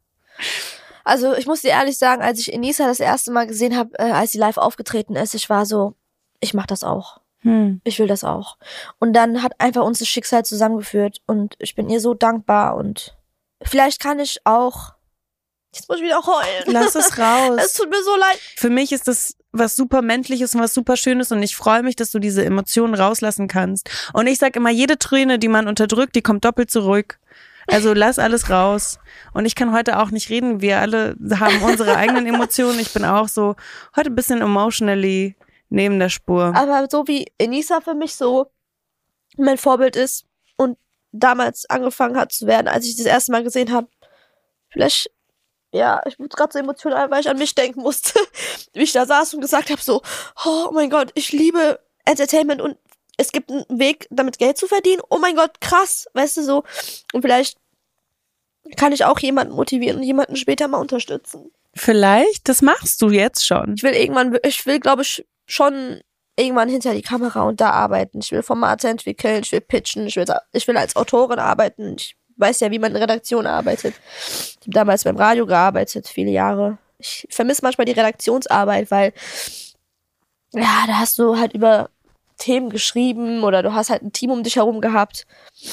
also ich muss dir ehrlich sagen, als ich Enisa das erste Mal gesehen habe, äh, als sie live aufgetreten ist, ich war so, ich mach das auch. Hm. Ich will das auch. Und dann hat einfach uns das Schicksal zusammengeführt und ich bin ihr so dankbar und vielleicht kann ich auch, jetzt muss ich wieder heulen. Lass es raus. Es tut mir so leid. Für mich ist das was super Menschliches und was super Schönes und ich freue mich, dass du diese Emotionen rauslassen kannst. Und ich sag immer, jede Träne, die man unterdrückt, die kommt doppelt zurück. Also lass alles raus. Und ich kann heute auch nicht reden. Wir alle haben unsere eigenen Emotionen. Ich bin auch so heute ein bisschen emotionally neben der Spur. Aber so wie Enisa für mich so mein Vorbild ist und damals angefangen hat zu werden, als ich das erste Mal gesehen habe, vielleicht ja, ich wurde gerade so emotional, weil ich an mich denken musste, wie ich da saß und gesagt habe so, oh mein Gott, ich liebe Entertainment und es gibt einen Weg, damit Geld zu verdienen. Oh mein Gott, krass, weißt du so. Und vielleicht kann ich auch jemanden motivieren und jemanden später mal unterstützen. Vielleicht, das machst du jetzt schon. Ich will irgendwann, ich will glaube ich schon irgendwann hinter die Kamera und da arbeiten. Ich will Formate entwickeln, ich will pitchen, ich will, ich will als Autorin arbeiten, ich weiß ja, wie man in Redaktion arbeitet. Ich habe damals beim Radio gearbeitet, viele Jahre. Ich vermisse manchmal die Redaktionsarbeit, weil ja, da hast du halt über Themen geschrieben oder du hast halt ein Team um dich herum gehabt.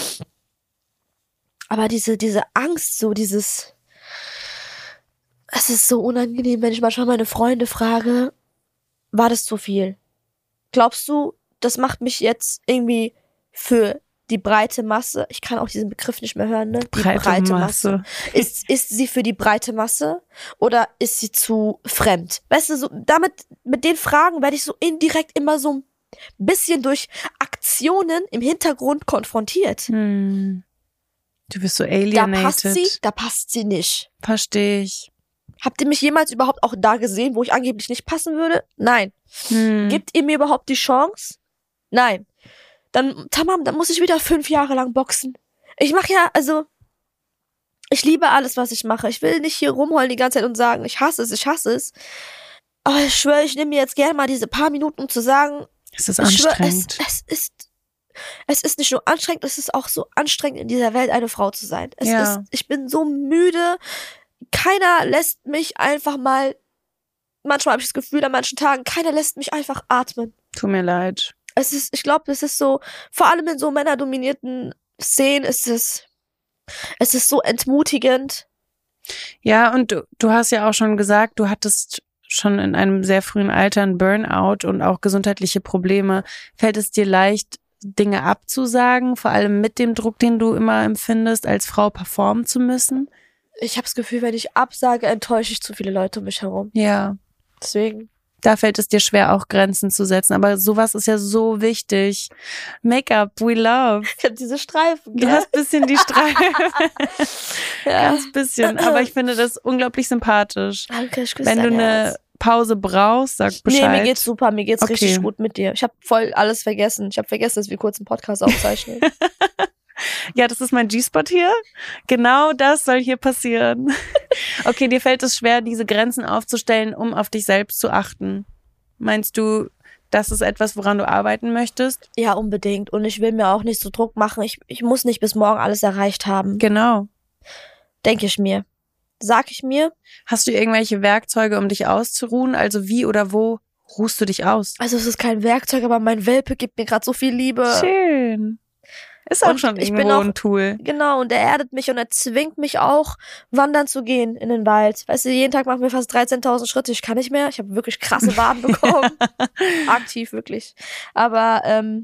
Aber diese, diese Angst, so dieses, es ist so unangenehm, wenn ich manchmal meine Freunde frage, war das zu viel? Glaubst du, das macht mich jetzt irgendwie für die breite Masse, ich kann auch diesen Begriff nicht mehr hören, ne? Die breite, breite Masse. Masse. Ist, ist sie für die breite Masse oder ist sie zu fremd? Weißt du, so, damit, mit den Fragen werde ich so indirekt immer so ein bisschen durch Aktionen im Hintergrund konfrontiert. Hm. Du bist so alienated. Da passt sie, da passt sie nicht. Verstehe ich. Habt ihr mich jemals überhaupt auch da gesehen, wo ich angeblich nicht passen würde? Nein. Hm. Gibt ihr mir überhaupt die Chance? Nein. Dann, tamam, dann muss ich wieder fünf Jahre lang boxen. Ich mache ja, also, ich liebe alles, was ich mache. Ich will nicht hier rumheulen die ganze Zeit und sagen, ich hasse es, ich hasse es. Aber ich schwöre, ich nehme mir jetzt gerne mal diese paar Minuten, um zu sagen, es ist anstrengend. Schwör, es, es ist, es ist nicht nur anstrengend, es ist auch so anstrengend, in dieser Welt eine Frau zu sein. Es ja. ist, ich bin so müde. Keiner lässt mich einfach mal, manchmal habe ich das Gefühl, an manchen Tagen, keiner lässt mich einfach atmen. Tut mir leid. Es ist, ich glaube, es ist so, vor allem in so männerdominierten Szenen ist es, es ist so entmutigend. Ja, und du, du hast ja auch schon gesagt, du hattest schon in einem sehr frühen Alter einen Burnout und auch gesundheitliche Probleme. Fällt es dir leicht, Dinge abzusagen, vor allem mit dem Druck, den du immer empfindest, als Frau performen zu müssen? Ich habe das Gefühl, wenn ich absage, enttäusche ich zu viele Leute um mich herum. Ja. Deswegen. Da fällt es dir schwer, auch Grenzen zu setzen. Aber sowas ist ja so wichtig. Make-up, we love. Ich habe diese Streifen. Du gell? hast ein bisschen die Streifen. Ja. Ganz bisschen. Aber ich finde das unglaublich sympathisch. Danke, ich küsse Wenn du dein eine Herz. Pause brauchst, sag Bescheid. Nee, mir geht's super. Mir geht's Okay. richtig gut mit dir. Ich habe voll alles vergessen. Ich habe vergessen, dass wir kurz einen Podcast aufzeichnen. Ja, das ist mein G-Spot hier. Genau das soll hier passieren. Okay, dir fällt es schwer, diese Grenzen aufzustellen, um auf dich selbst zu achten. Meinst du, das ist etwas, woran du arbeiten möchtest? Ja, unbedingt. Und ich will mir auch nicht so Druck machen. Ich, ich muss nicht bis morgen alles erreicht haben. Genau. Denke ich mir. Sag ich mir. Hast du irgendwelche Werkzeuge, um dich auszuruhen? Also wie oder wo ruhst du dich aus? Also es ist kein Werkzeug, aber mein Welpe gibt mir gerade so viel Liebe. Schön. Ist auch Und schon ich irgendwo bin auch, ein Tool. Genau, und er erdet mich und er zwingt mich auch, wandern zu gehen in den Wald. Weißt du, jeden Tag machen wir fast dreizehntausend Schritte. Ich kann nicht mehr. Ich habe wirklich krasse Waden bekommen. Aktiv, wirklich. Aber ähm,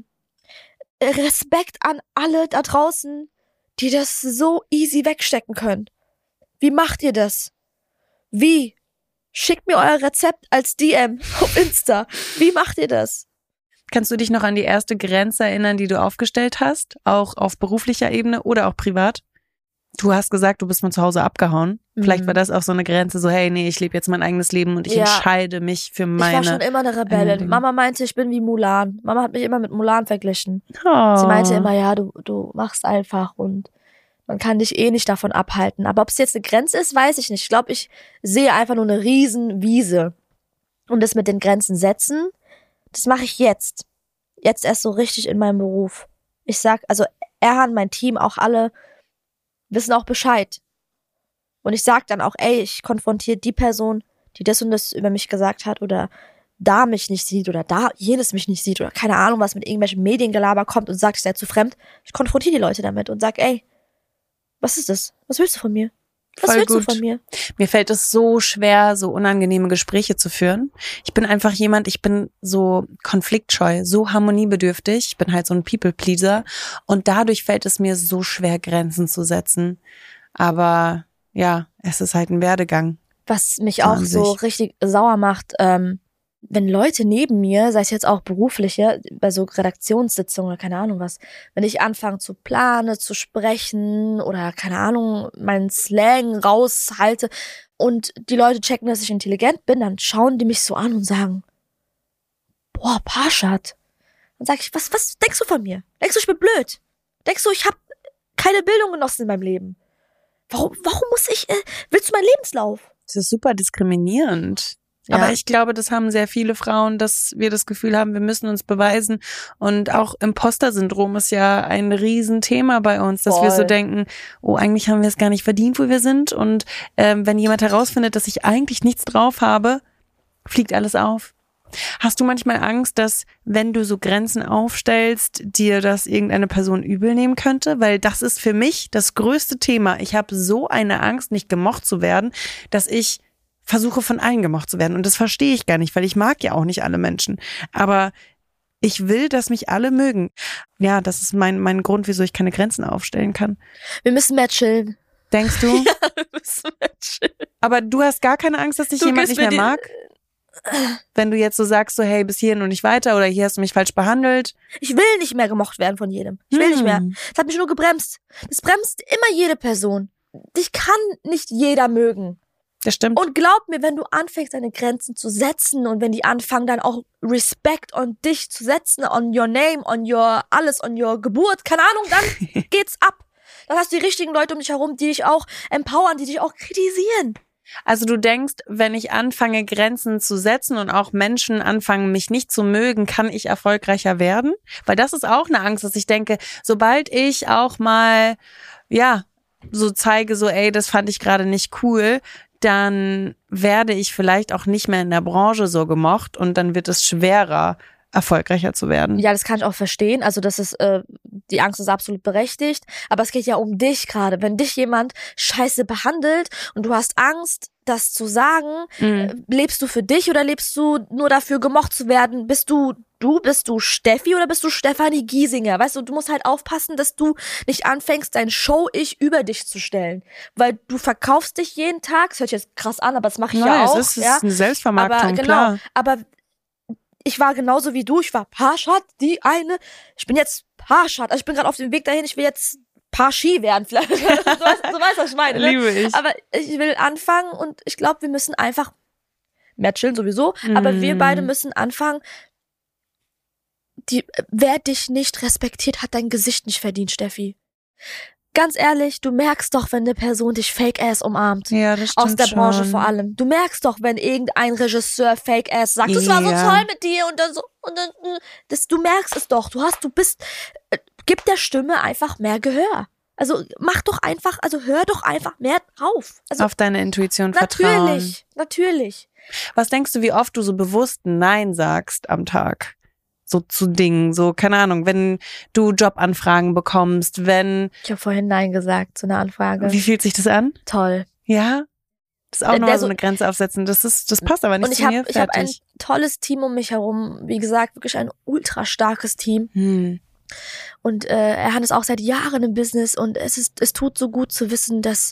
Respekt an alle da draußen, die das so easy wegstecken können. Wie macht ihr das? Wie? Schickt mir euer Rezept als D M auf Insta. Wie macht ihr das? Kannst du dich noch an die erste Grenze erinnern, die du aufgestellt hast? Auch auf beruflicher Ebene oder auch privat? Du hast gesagt, du bist von zu Hause abgehauen. Mhm. Vielleicht war das auch so eine Grenze, so hey, nee, ich lebe jetzt mein eigenes Leben und ich ja. entscheide mich für meine... Ich war schon immer eine Rebellin. Ähm, Mama meinte, ich bin wie Mulan. Mama hat mich immer mit Mulan verglichen. Oh. Sie meinte immer, ja, du, du machst einfach und man kann dich eh nicht davon abhalten. Aber ob es jetzt eine Grenze ist, weiß ich nicht. Ich glaube, ich sehe einfach nur eine riesen Wiese. Und das mit den Grenzen setzen, das mache ich jetzt. Jetzt erst so richtig in meinem Beruf. Ich sag, also Erhan, mein Team, auch alle wissen auch Bescheid. Und ich sag dann auch, ey, ich konfrontiere die Person, die das und das über mich gesagt hat oder da mich nicht sieht oder da jenes mich nicht sieht oder keine Ahnung, was mit irgendwelchen Mediengelaber kommt und sagt, ich sei zu fremd. Ich konfrontiere die Leute damit und sag, ey, was ist das? Was willst du von mir? Was Voll willst gut. du von mir? Mir fällt es so schwer, so unangenehme Gespräche zu führen. Ich bin einfach jemand, ich bin so konfliktscheu, so harmoniebedürftig. Ich bin halt so ein People-Pleaser. Und dadurch fällt es mir so schwer, Grenzen zu setzen. Aber ja, es ist halt ein Werdegang. Was mich auch so richtig sauer macht, ähm, wenn Leute neben mir, sei es jetzt auch berufliche, bei so Redaktionssitzungen oder keine Ahnung was, wenn ich anfange zu planen, zu sprechen oder keine Ahnung, meinen Slang raushalte und die Leute checken, dass ich intelligent bin, dann schauen die mich so an und sagen, boah, Parshad. Dann sag ich, was, was denkst du von mir? Denkst du, ich bin blöd? Denkst du, ich habe keine Bildung genossen in meinem Leben? Warum, warum muss ich, äh, willst du meinen Lebenslauf? Das ist super diskriminierend. Ja. Aber ich glaube, das haben sehr viele Frauen, dass wir das Gefühl haben, wir müssen uns beweisen. Und auch Imposter-Syndrom ist ja ein Riesenthema bei uns, dass Voll. wir so denken, oh, eigentlich haben wir es gar nicht verdient, wo wir sind. Und ähm, wenn jemand herausfindet, dass ich eigentlich nichts drauf habe, fliegt alles auf. Hast du manchmal Angst, dass, wenn du so Grenzen aufstellst, dir das irgendeine Person übel nehmen könnte? Weil das ist für mich das größte Thema. Ich habe so eine Angst, nicht gemocht zu werden, dass ich versuche, von allen gemocht zu werden. Und das verstehe ich gar nicht, weil ich mag ja auch nicht alle Menschen. Aber ich will, dass mich alle mögen. Ja, das ist mein, mein Grund, wieso ich keine Grenzen aufstellen kann. Wir müssen mehr chillen. Denkst du? Ja, wir müssen mehr chillen. Aber du hast gar keine Angst, dass dich Du jemand gibst nicht mehr mir die- mag? Wenn du jetzt so sagst, so hey, bis hierhin und nicht weiter oder hier hast du mich falsch behandelt. Ich will nicht mehr gemocht werden von jedem. Ich will Hm. nicht mehr. Das hat mich nur gebremst. Das bremst immer jede Person. Dich kann nicht jeder mögen. Das stimmt. Und glaub mir, wenn du anfängst, deine Grenzen zu setzen und wenn die anfangen, dann auch Respekt on dich zu setzen, on your name, on your alles, on your Geburt, keine Ahnung, dann geht's ab. Dann hast du die richtigen Leute um dich herum, die dich auch empowern, die dich auch kritisieren. Also du denkst, wenn ich anfange, Grenzen zu setzen und auch Menschen anfangen, mich nicht zu mögen, kann ich erfolgreicher werden? Weil das ist auch eine Angst, dass ich denke, sobald ich auch mal, ja, so zeige, so ey, das fand ich gerade nicht cool, dann werde ich vielleicht auch nicht mehr in der Branche so gemocht und dann wird es schwerer, erfolgreicher zu werden. Ja, das kann ich auch verstehen. Also das ist, äh, die Angst ist absolut berechtigt. Aber es geht ja um dich gerade. Wenn dich jemand scheiße behandelt und du hast Angst, das zu sagen, Mhm. äh, lebst du für dich oder lebst du nur dafür, gemocht zu werden? Bist du du, bist du Steffi oder bist du Stefanie Giesinger? Weißt du, du musst halt aufpassen, dass du nicht anfängst, dein Show-Ich über dich zu stellen. Weil du verkaufst dich jeden Tag. Das hört sich jetzt krass an, aber das mache ich Nein, ja auch. es ist, es ja? ist eine Selbstvermarktung, aber genau, klar. aber ich war genauso wie du. Ich war Parshad, die eine. Ich bin jetzt Parshad. Also ich bin gerade auf dem Weg dahin. Ich will jetzt Parshi werden. Vielleicht. du, weißt, du weißt, was ich meine. Ne? Liebe ich. Aber ich will anfangen und ich glaube, wir müssen einfach mehr chillen sowieso. Mm. Aber wir beide müssen anfangen. Die, wer dich nicht respektiert, hat dein Gesicht nicht verdient, Steffi. Ganz ehrlich, du merkst doch, wenn eine Person dich Fake-Ass umarmt. Ja, das stimmt Aus der schon. Branche vor allem. Du merkst doch, wenn irgendein Regisseur Fake-Ass sagt, das war so Ja. toll mit dir und dann so, und dann, das, du merkst es doch. Du hast, du bist, äh, gib der Stimme einfach mehr Gehör. Also, mach doch einfach, also hör doch einfach mehr drauf. Also, Auf deine Intuition vertrauen. natürlich, natürlich. Was denkst du, wie oft du so bewusst Nein sagst am Tag? So zu Dingen, so, keine Ahnung, wenn du Jobanfragen bekommst, wenn, Ich habe vorhin Nein gesagt zu einer Anfrage. wie fühlt sich das an? Toll. Ja? Das ist auch Der- nochmal der so so- eine Grenze aufsetzen, das ist, das passt aber nicht Und ich zu mir, habe ich hab ein fertig. tolles Team um mich herum. Wie gesagt, wirklich ein ultra starkes Team. Hm. Und äh, Erhan ist auch seit Jahren im Business und es ist, es tut so gut zu wissen, dass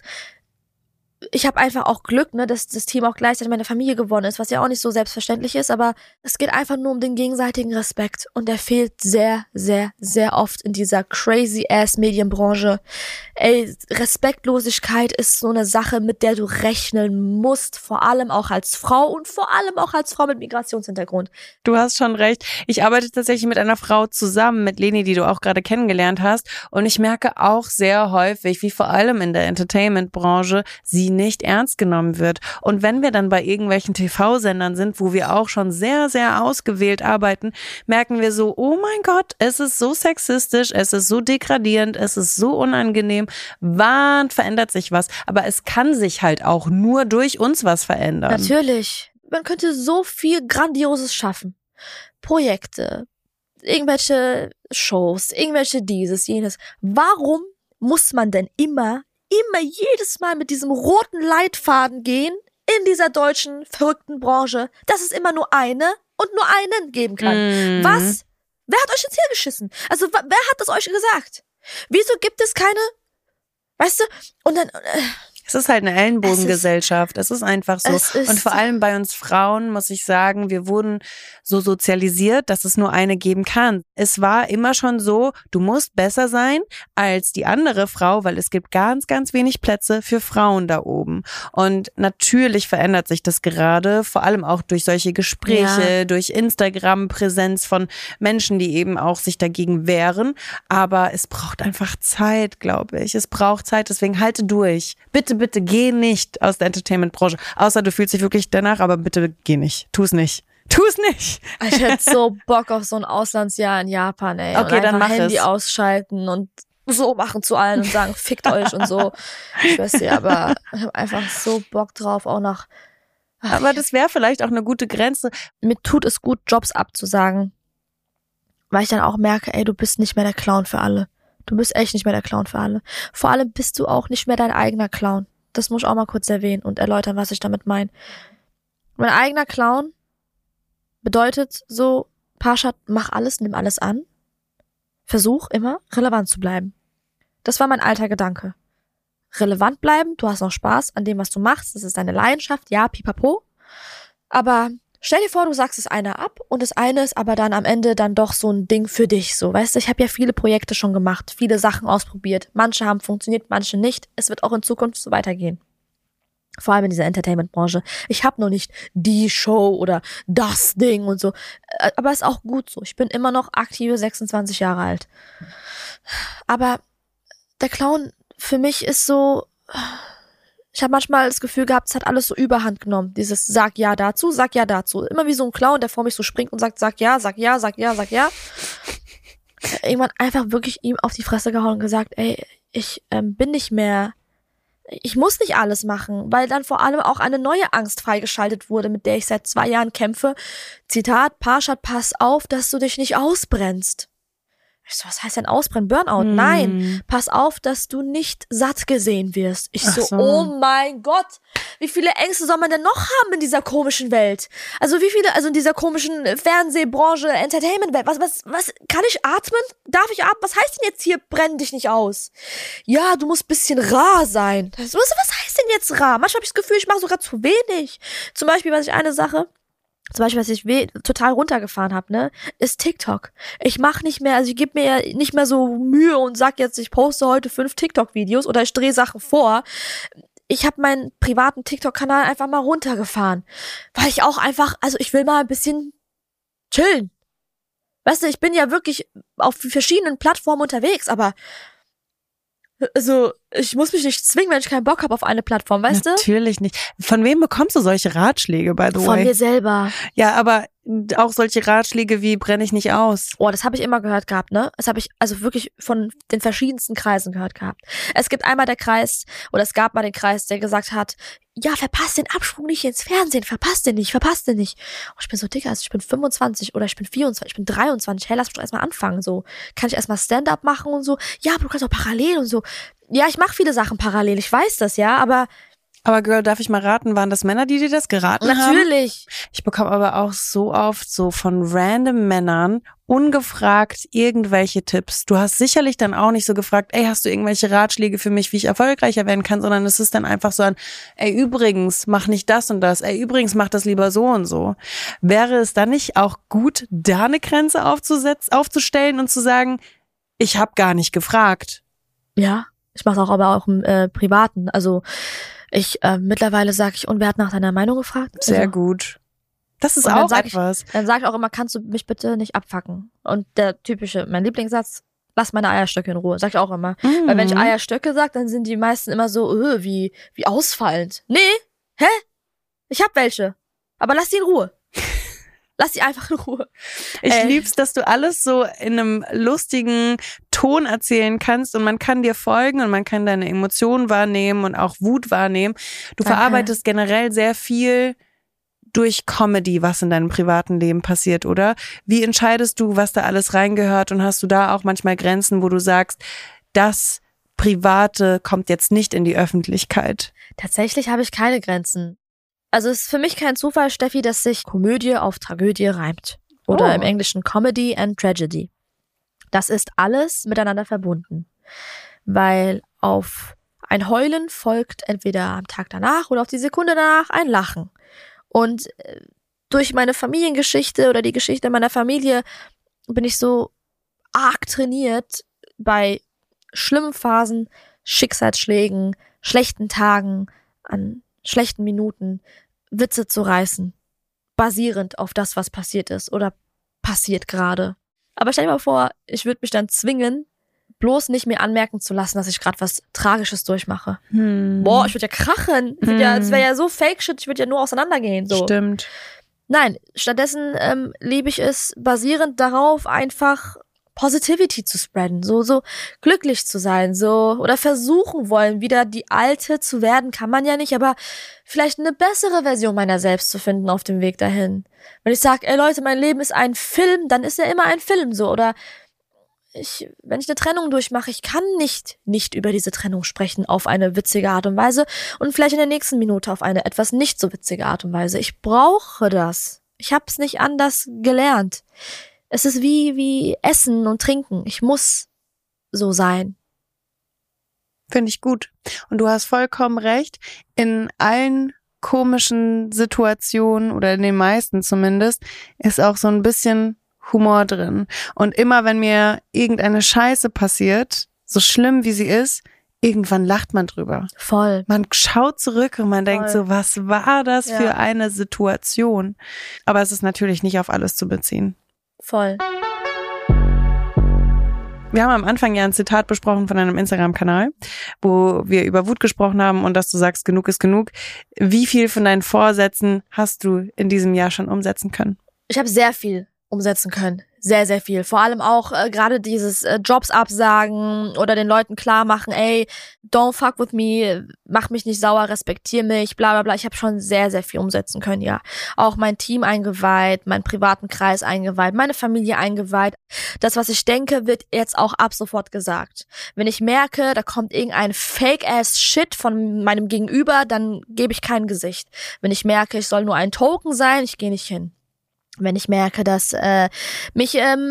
ich habe einfach auch Glück, ne, dass das Team auch gleichzeitig meine Familie gewonnen ist, was ja auch nicht so selbstverständlich ist, aber es geht einfach nur um den gegenseitigen Respekt und der fehlt sehr, sehr, sehr oft in dieser crazy-ass Medienbranche. Ey, Respektlosigkeit ist so eine Sache, mit der du rechnen musst, vor allem auch als Frau und vor allem auch als Frau mit Migrationshintergrund. Du hast schon recht. Ich arbeite tatsächlich mit einer Frau zusammen, mit Leni, die du auch gerade kennengelernt hast. Und ich merke auch sehr häufig, wie vor allem in der Entertainment-Branche, sie nicht ernst genommen wird. Und wenn wir dann bei irgendwelchen T V-Sendern sind, wo wir auch schon sehr, sehr ausgewählt arbeiten, merken wir so, oh mein Gott, es ist so sexistisch, es ist so degradierend, es ist so unangenehm. Wann verändert sich was? Aber es kann sich halt auch nur durch uns was verändern. Natürlich. Man könnte so viel Grandioses schaffen. Projekte, irgendwelche Shows, irgendwelche dieses, jenes. Warum muss man denn immer, immer jedes Mal mit diesem roten Leitfaden gehen in dieser deutschen verrückten Branche, dass es immer nur eine und nur einen geben kann? Mm. Was? Wer hat euch ins Hirn geschissen? Also, wa- wer hat das euch gesagt? Wieso gibt es keine, weißt du, und dann, äh, Es ist halt eine Ellenbogengesellschaft. Es ist einfach so. Es ist- Und vor allem bei uns Frauen muss ich sagen, wir wurden so sozialisiert, dass es nur eine geben kann. Es war immer schon so, du musst besser sein als die andere Frau, weil es gibt ganz, ganz wenig Plätze für Frauen da oben. Und natürlich verändert sich das gerade, vor allem auch durch solche Gespräche, Ja. durch Instagram-Präsenz von Menschen, die eben auch sich dagegen wehren. Aber es braucht einfach Zeit, glaube ich. Es braucht Zeit, deswegen halte durch. Bitte, bitte, geh nicht aus der Entertainment-Branche. Außer du fühlst dich wirklich danach, aber bitte geh nicht. Tu es nicht. Tu es nicht. ich hätte so Bock auf so ein Auslandsjahr in Japan, ey. Okay, und dann einfach mach Handy es. ausschalten und so machen zu allen und sagen, fickt euch und so. Ich weiß ja, aber ich habe einfach so Bock drauf, auch nach Aber das wäre vielleicht auch eine gute Grenze. Mir tut es gut, Jobs abzusagen, weil ich dann auch merke, ey, du bist nicht mehr der Clown für alle. Du bist echt nicht mehr der Clown für alle. Vor allem bist du auch nicht mehr dein eigener Clown. Das muss ich auch mal kurz erwähnen und erläutern, was ich damit meine. Mein eigener Clown bedeutet so, Parshad, mach alles, nimm alles an. Versuch immer, relevant zu bleiben. Das war mein alter Gedanke. Relevant bleiben, du hast noch Spaß an dem, was du machst, das ist deine Leidenschaft, ja, pipapo. Aber stell dir vor, du sagst das eine ab und das eine ist aber dann am Ende dann doch so ein Ding für dich. So, weißt du, ich habe ja viele Projekte schon gemacht, viele Sachen ausprobiert. Manche haben funktioniert, manche nicht. Es wird auch in Zukunft so weitergehen. Vor allem in dieser Entertainment-Branche. Ich habe noch nicht die Show oder das Ding und so. Aber ist auch gut so. Ich bin immer noch aktive sechsundzwanzig Jahre alt. Aber der Clown für mich ist so, ich habe manchmal das Gefühl gehabt, es hat alles so überhand genommen. Dieses sag ja dazu, sag ja dazu. Immer wie so ein Clown, der vor mich so springt und sagt, sag ja, sag ja, sag ja, sag ja. Irgendwann einfach wirklich ihm auf die Fresse gehauen und gesagt, ey, ich ähm, bin nicht mehr, ich muss nicht alles machen, weil dann vor allem auch eine neue Angst freigeschaltet wurde, mit der ich seit zwei Jahren kämpfe. Zitat, Parshad, pass auf, dass du dich nicht ausbrennst. Ich so, was heißt denn ausbrennen? Burnout? Hm. Nein, pass auf, dass du nicht satt gesehen wirst. Ich so, so, oh mein Gott, wie viele Ängste soll man denn noch haben in dieser komischen Welt? Also wie viele, also in dieser komischen Fernsehbranche, Entertainment-Welt, was, was, was, kann ich atmen? Darf ich atmen? Was heißt denn jetzt hier, brenn dich nicht aus? Ja, du musst ein bisschen rar sein. Was, was heißt denn jetzt rar? Manchmal habe ich das Gefühl, ich mache sogar zu wenig. Zum Beispiel, was ich eine Sache... Zum Beispiel, was ich weh, total runtergefahren habe, ne, ist TikTok. Ich mache nicht mehr, also ich gebe mir nicht mehr so Mühe und sag jetzt, ich poste heute fünf TikTok-Videos oder ich drehe Sachen vor. Ich habe meinen privaten TikTok-Kanal einfach mal runtergefahren, weil ich auch einfach, also ich will mal ein bisschen chillen. Weißt du, ich bin ja wirklich auf verschiedenen Plattformen unterwegs, aber also, ich muss mich nicht zwingen, wenn ich keinen Bock habe auf eine Plattform, weißt Natürlich du? Natürlich nicht. Von wem bekommst du solche Ratschläge, by the way? Von mir selber. Ja, aber auch solche Ratschläge wie brenne ich nicht aus. Oh, das habe ich immer gehört gehabt, ne? Das habe ich also wirklich von den verschiedensten Kreisen gehört gehabt. Es gibt einmal der Kreis, oder es gab mal den Kreis, der gesagt hat, ja, verpasst den Absprung nicht ins Fernsehen, verpasst den nicht, verpasst den nicht. Und ich bin so dicker, also ich bin fünfundzwanzig oder ich bin vierundzwanzig, ich bin dreiundzwanzig, hey, lass mich doch erstmal anfangen, so. Kann ich erstmal Stand-up machen und so? Ja, aber du kannst auch parallel und so. Ja, ich mache viele Sachen parallel, ich weiß das, ja, aber... Aber Girl, darf ich mal raten, waren das Männer, die dir das geraten Natürlich. haben? Natürlich. Ich bekomme aber auch so oft so von random Männern ungefragt irgendwelche Tipps. Du hast sicherlich dann auch nicht so gefragt, ey, hast du irgendwelche Ratschläge für mich, wie ich erfolgreicher werden kann, sondern es ist dann einfach so ein, ey, übrigens, mach nicht das und das, ey, übrigens, mach das lieber so und so. Wäre es dann nicht auch gut, da eine Grenze aufzusetzen, aufzustellen und zu sagen, ich habe gar nicht gefragt? Ja, ich mache auch aber auch im äh, Privaten, also Ich, äh, mittlerweile sage ich, und wer hat nach deiner Meinung gefragt? Sehr also, gut. Das ist auch etwas. Ich, dann sage ich auch immer, kannst du mich bitte nicht abfacken? Und der typische, mein Lieblingssatz, lass meine Eierstöcke in Ruhe. Sag ich auch immer. Mhm. Weil wenn ich Eierstöcke sage, dann sind die meisten immer so, öh, wie, wie ausfallend. Nee, hä? Ich hab welche. Aber lass die in Ruhe. Lass die einfach in Ruhe. Ich äh, lieb's, dass du alles so in einem lustigen Ton erzählen kannst und man kann dir folgen und man kann deine Emotionen wahrnehmen und auch Wut wahrnehmen. Du Danke. verarbeitest generell sehr viel durch Comedy, was in deinem privaten Leben passiert, oder? Wie entscheidest du, was da alles reingehört, und hast du da auch manchmal Grenzen, wo du sagst, das Private kommt jetzt nicht in die Öffentlichkeit? Tatsächlich habe ich keine Grenzen. Also es ist für mich kein Zufall, Steffi, dass sich Komödie auf Tragödie reimt. Oder oh. im Englischen Comedy and Tragedy. Das ist alles miteinander verbunden. Weil auf ein Heulen folgt entweder am Tag danach oder auf die Sekunde danach ein Lachen. Und durch meine Familiengeschichte oder die Geschichte meiner Familie bin ich so arg trainiert, bei schlimmen Phasen, Schicksalsschlägen, schlechten Tagen, an schlechten Minuten Witze zu reißen, basierend auf das, was passiert ist oder passiert gerade. Aber stell dir mal vor, ich würde mich dann zwingen, bloß nicht mir anmerken zu lassen, dass ich gerade was Tragisches durchmache. Hm. Boah, ich würde ja krachen. Ich würd hm. ja, es wäre ja so Fake-Shit, ich würde ja nur auseinandergehen. So. Stimmt. Nein, stattdessen ähm, liebe ich es, basierend darauf einfach Positivity zu spreaden, so, so glücklich zu sein, so, oder versuchen wollen, wieder die Alte zu werden, kann man ja nicht, aber vielleicht eine bessere Version meiner selbst zu finden auf dem Weg dahin. Wenn ich sage, ey Leute, mein Leben ist ein Film, dann ist ja immer ein Film, so, oder ich, wenn ich eine Trennung durchmache, ich kann nicht nicht über diese Trennung sprechen auf eine witzige Art und Weise und vielleicht in der nächsten Minute auf eine etwas nicht so witzige Art und Weise. Ich brauche das. Ich habe es nicht anders gelernt. Es ist wie wie Essen und Trinken. Ich muss so sein. Finde ich gut. Und du hast vollkommen recht. In allen komischen Situationen oder in den meisten zumindest ist auch so ein bisschen Humor drin. Und immer wenn mir irgendeine Scheiße passiert, so schlimm wie sie ist, irgendwann lacht man drüber. Voll. Man schaut zurück und man Voll. denkt so, was war das ja. für eine Situation? Aber es ist natürlich nicht auf alles zu beziehen. Voll. Wir haben am Anfang ja ein Zitat besprochen von einem Instagram-Kanal, wo wir über Wut gesprochen haben und dass du sagst, genug ist genug. Wie viel von deinen Vorsätzen hast du in diesem Jahr schon umsetzen können? Ich habe sehr viel umsetzen können. Sehr, sehr viel. Vor allem auch äh, gerade dieses äh, Jobs absagen oder den Leuten klar machen, ey, don't fuck with me, mach mich nicht sauer, respektier mich, bla bla bla. Ich habe schon sehr, sehr viel umsetzen können, ja. Auch mein Team eingeweiht, meinen privaten Kreis eingeweiht, meine Familie eingeweiht. Das, was ich denke, wird jetzt auch ab sofort gesagt. Wenn ich merke, da kommt irgendein Fake-Ass-Shit von meinem Gegenüber, dann gebe ich kein Gesicht. Wenn ich merke, ich soll nur ein Token sein, ich gehe nicht hin. Wenn ich merke, dass äh, mich ähm,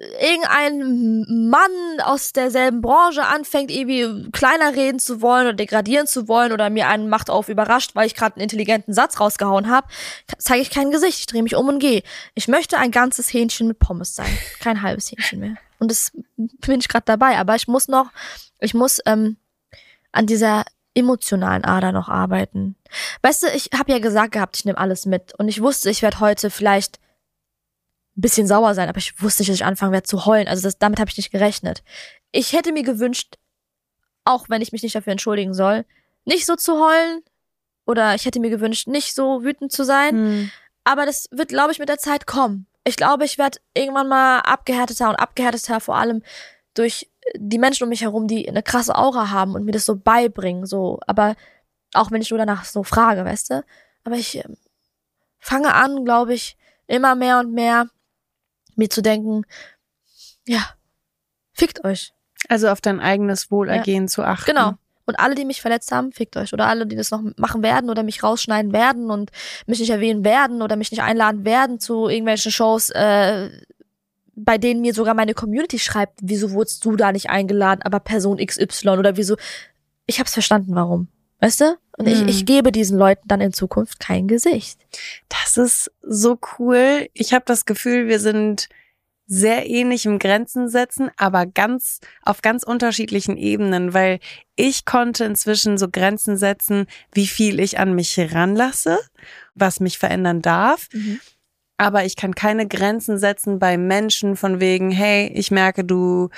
irgendein Mann aus derselben Branche anfängt, irgendwie kleiner reden zu wollen oder degradieren zu wollen oder mir einen macht auf überrascht, weil ich gerade einen intelligenten Satz rausgehauen habe, zeige ich kein Gesicht, ich drehe mich um und gehe. Ich möchte ein ganzes Hähnchen mit Pommes sein, kein halbes Hähnchen mehr. Und das bin ich gerade dabei, aber ich muss noch, ich muss ähm, an dieser emotionalen Ader noch arbeiten. Weißt du, ich habe ja gesagt gehabt, ich nehme alles mit und ich wusste, ich werde heute vielleicht bisschen sauer sein, aber ich wusste nicht, dass ich anfangen werde zu heulen. Also das, damit habe ich nicht gerechnet. Ich hätte mir gewünscht, auch wenn ich mich nicht dafür entschuldigen soll, nicht so zu heulen oder ich hätte mir gewünscht, nicht so wütend zu sein. Hm. Aber das wird, glaube ich, mit der Zeit kommen. Ich glaube, ich werde irgendwann mal abgehärteter und abgehärteter, vor allem durch die Menschen um mich herum, die eine krasse Aura haben und mir das so beibringen. So, aber auch wenn ich nur danach so frage, weißt du? Aber ich äh, fange an, glaube ich, immer mehr und mehr mir zu denken, ja, fickt euch. Also auf dein eigenes Wohlergehen ja. zu achten. Genau. Und alle, die mich verletzt haben, fickt euch. Oder alle, die das noch machen werden oder mich rausschneiden werden und mich nicht erwähnen werden oder mich nicht einladen werden zu irgendwelchen Shows, äh, bei denen mir sogar meine Community schreibt, wieso wurdest du da nicht eingeladen, aber Person X Y oder wieso. Ich hab's verstanden, warum. Weißt du? Und hm. ich, ich gebe diesen Leuten dann in Zukunft kein Gesicht. Das ist so cool. Ich habe das Gefühl, wir sind sehr ähnlich im Grenzen setzen, aber ganz auf ganz unterschiedlichen Ebenen, weil ich konnte inzwischen so Grenzen setzen, wie viel ich an mich heranlasse, was mich verändern darf. Mhm. Aber ich kann keine Grenzen setzen bei Menschen von wegen, hey, ich merke, du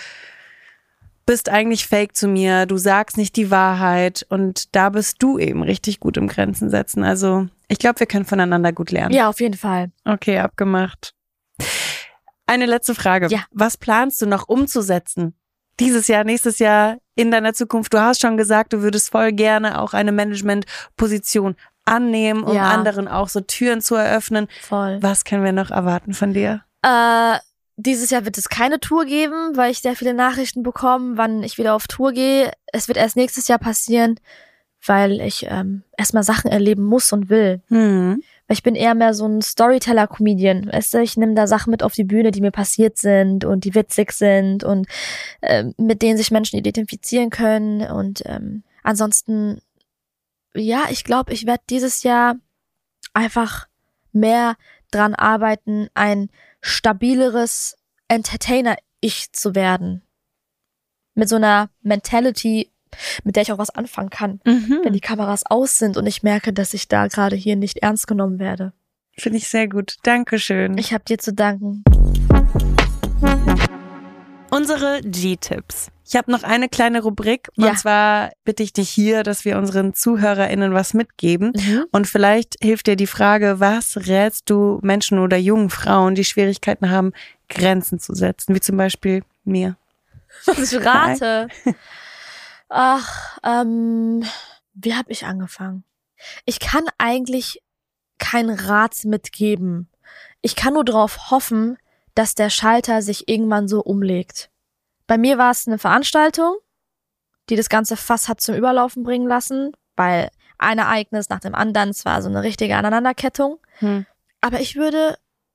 bist eigentlich fake zu mir, du sagst nicht die Wahrheit und da bist du eben richtig gut im Grenzen setzen. Also ich glaube, wir können voneinander gut lernen. Ja, auf jeden Fall. Okay, abgemacht. Eine letzte Frage. Ja. Was planst du noch umzusetzen? Dieses Jahr, nächstes Jahr, in deiner Zukunft? Du hast schon gesagt, du würdest voll gerne auch eine Managementposition annehmen, um ja. anderen auch so Türen zu eröffnen. Voll. Was können wir noch erwarten von dir? Äh, dieses Jahr wird es keine Tour geben, weil ich sehr viele Nachrichten bekomme, wann ich wieder auf Tour gehe. Es wird erst nächstes Jahr passieren, weil ich ähm, erstmal Sachen erleben muss und will. Hm. Weil ich bin eher mehr so ein Storyteller-Comedian. Weißt du, ich nehme da Sachen mit auf die Bühne, die mir passiert sind und die witzig sind und ähm, mit denen sich Menschen identifizieren können. Und ähm, ansonsten, ja, ich glaube, ich werde dieses Jahr einfach mehr dran arbeiten, ein stabileres Entertainer-Ich zu werden. Mit so einer Mentality, mit der ich auch was anfangen kann, mhm. wenn die Kameras aus sind und ich merke, dass ich da gerade hier nicht ernst genommen werde. Finde ich sehr gut. Dankeschön. Ich habe dir zu danken. Unsere G-Tipps. Ich habe noch eine kleine Rubrik und ja. zwar bitte ich dich hier, dass wir unseren ZuhörerInnen was mitgeben mhm. und vielleicht hilft dir die Frage, was rätst du Menschen oder jungen Frauen, die Schwierigkeiten haben, Grenzen zu setzen, wie zum Beispiel mir? Was ich rate? Ach, ähm, wie habe ich angefangen? Ich kann eigentlich keinen Rat mitgeben. Ich kann nur darauf hoffen, dass der Schalter sich irgendwann so umlegt. Bei mir war es eine Veranstaltung, die das ganze Fass hat zum Überlaufen bringen lassen, weil ein Ereignis nach dem anderen, es war so eine richtige Aneinanderkettung. Hm. Aber ich würde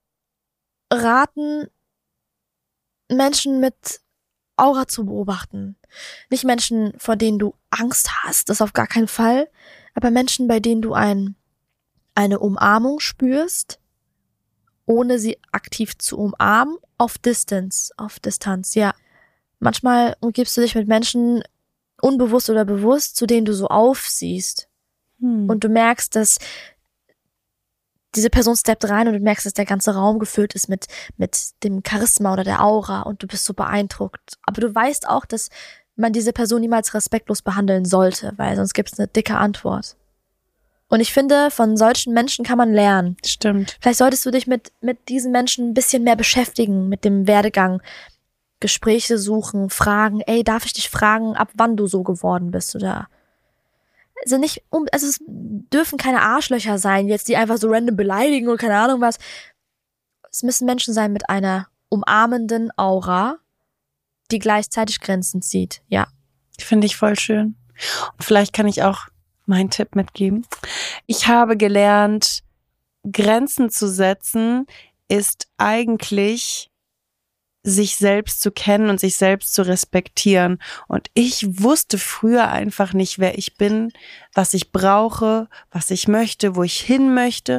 raten, Menschen mit Aura zu beobachten. Nicht Menschen, vor denen du Angst hast, das auf gar keinen Fall, aber Menschen, bei denen du ein, eine Umarmung spürst, ohne sie aktiv zu umarmen, auf Distance, auf Distanz, ja. Manchmal umgibst du dich mit Menschen, unbewusst oder bewusst, zu denen du so aufsiehst. Hm. Und du merkst, dass diese Person steppt rein und du merkst, dass der ganze Raum gefüllt ist mit, mit dem Charisma oder der Aura und du bist so beeindruckt. Aber du weißt auch, dass man diese Person niemals respektlos behandeln sollte, weil sonst gibt es eine dicke Antwort. Und ich finde, von solchen Menschen kann man lernen. Stimmt. Vielleicht solltest du dich mit, mit diesen Menschen ein bisschen mehr beschäftigen, mit dem Werdegang. Gespräche suchen, fragen, ey, darf ich dich fragen, ab wann du so geworden bist, oder? Also nicht, um, also es dürfen keine Arschlöcher sein, jetzt die einfach so random beleidigen oder keine Ahnung was. Es müssen Menschen sein mit einer umarmenden Aura, die gleichzeitig Grenzen zieht, ja. Finde ich voll schön. Und vielleicht kann ich auch meinen Tipp mitgeben. Ich habe gelernt, Grenzen zu setzen ist eigentlich sich selbst zu kennen und sich selbst zu respektieren. Und ich wusste früher einfach nicht, wer ich bin, was ich brauche, was ich möchte, wo ich hin möchte.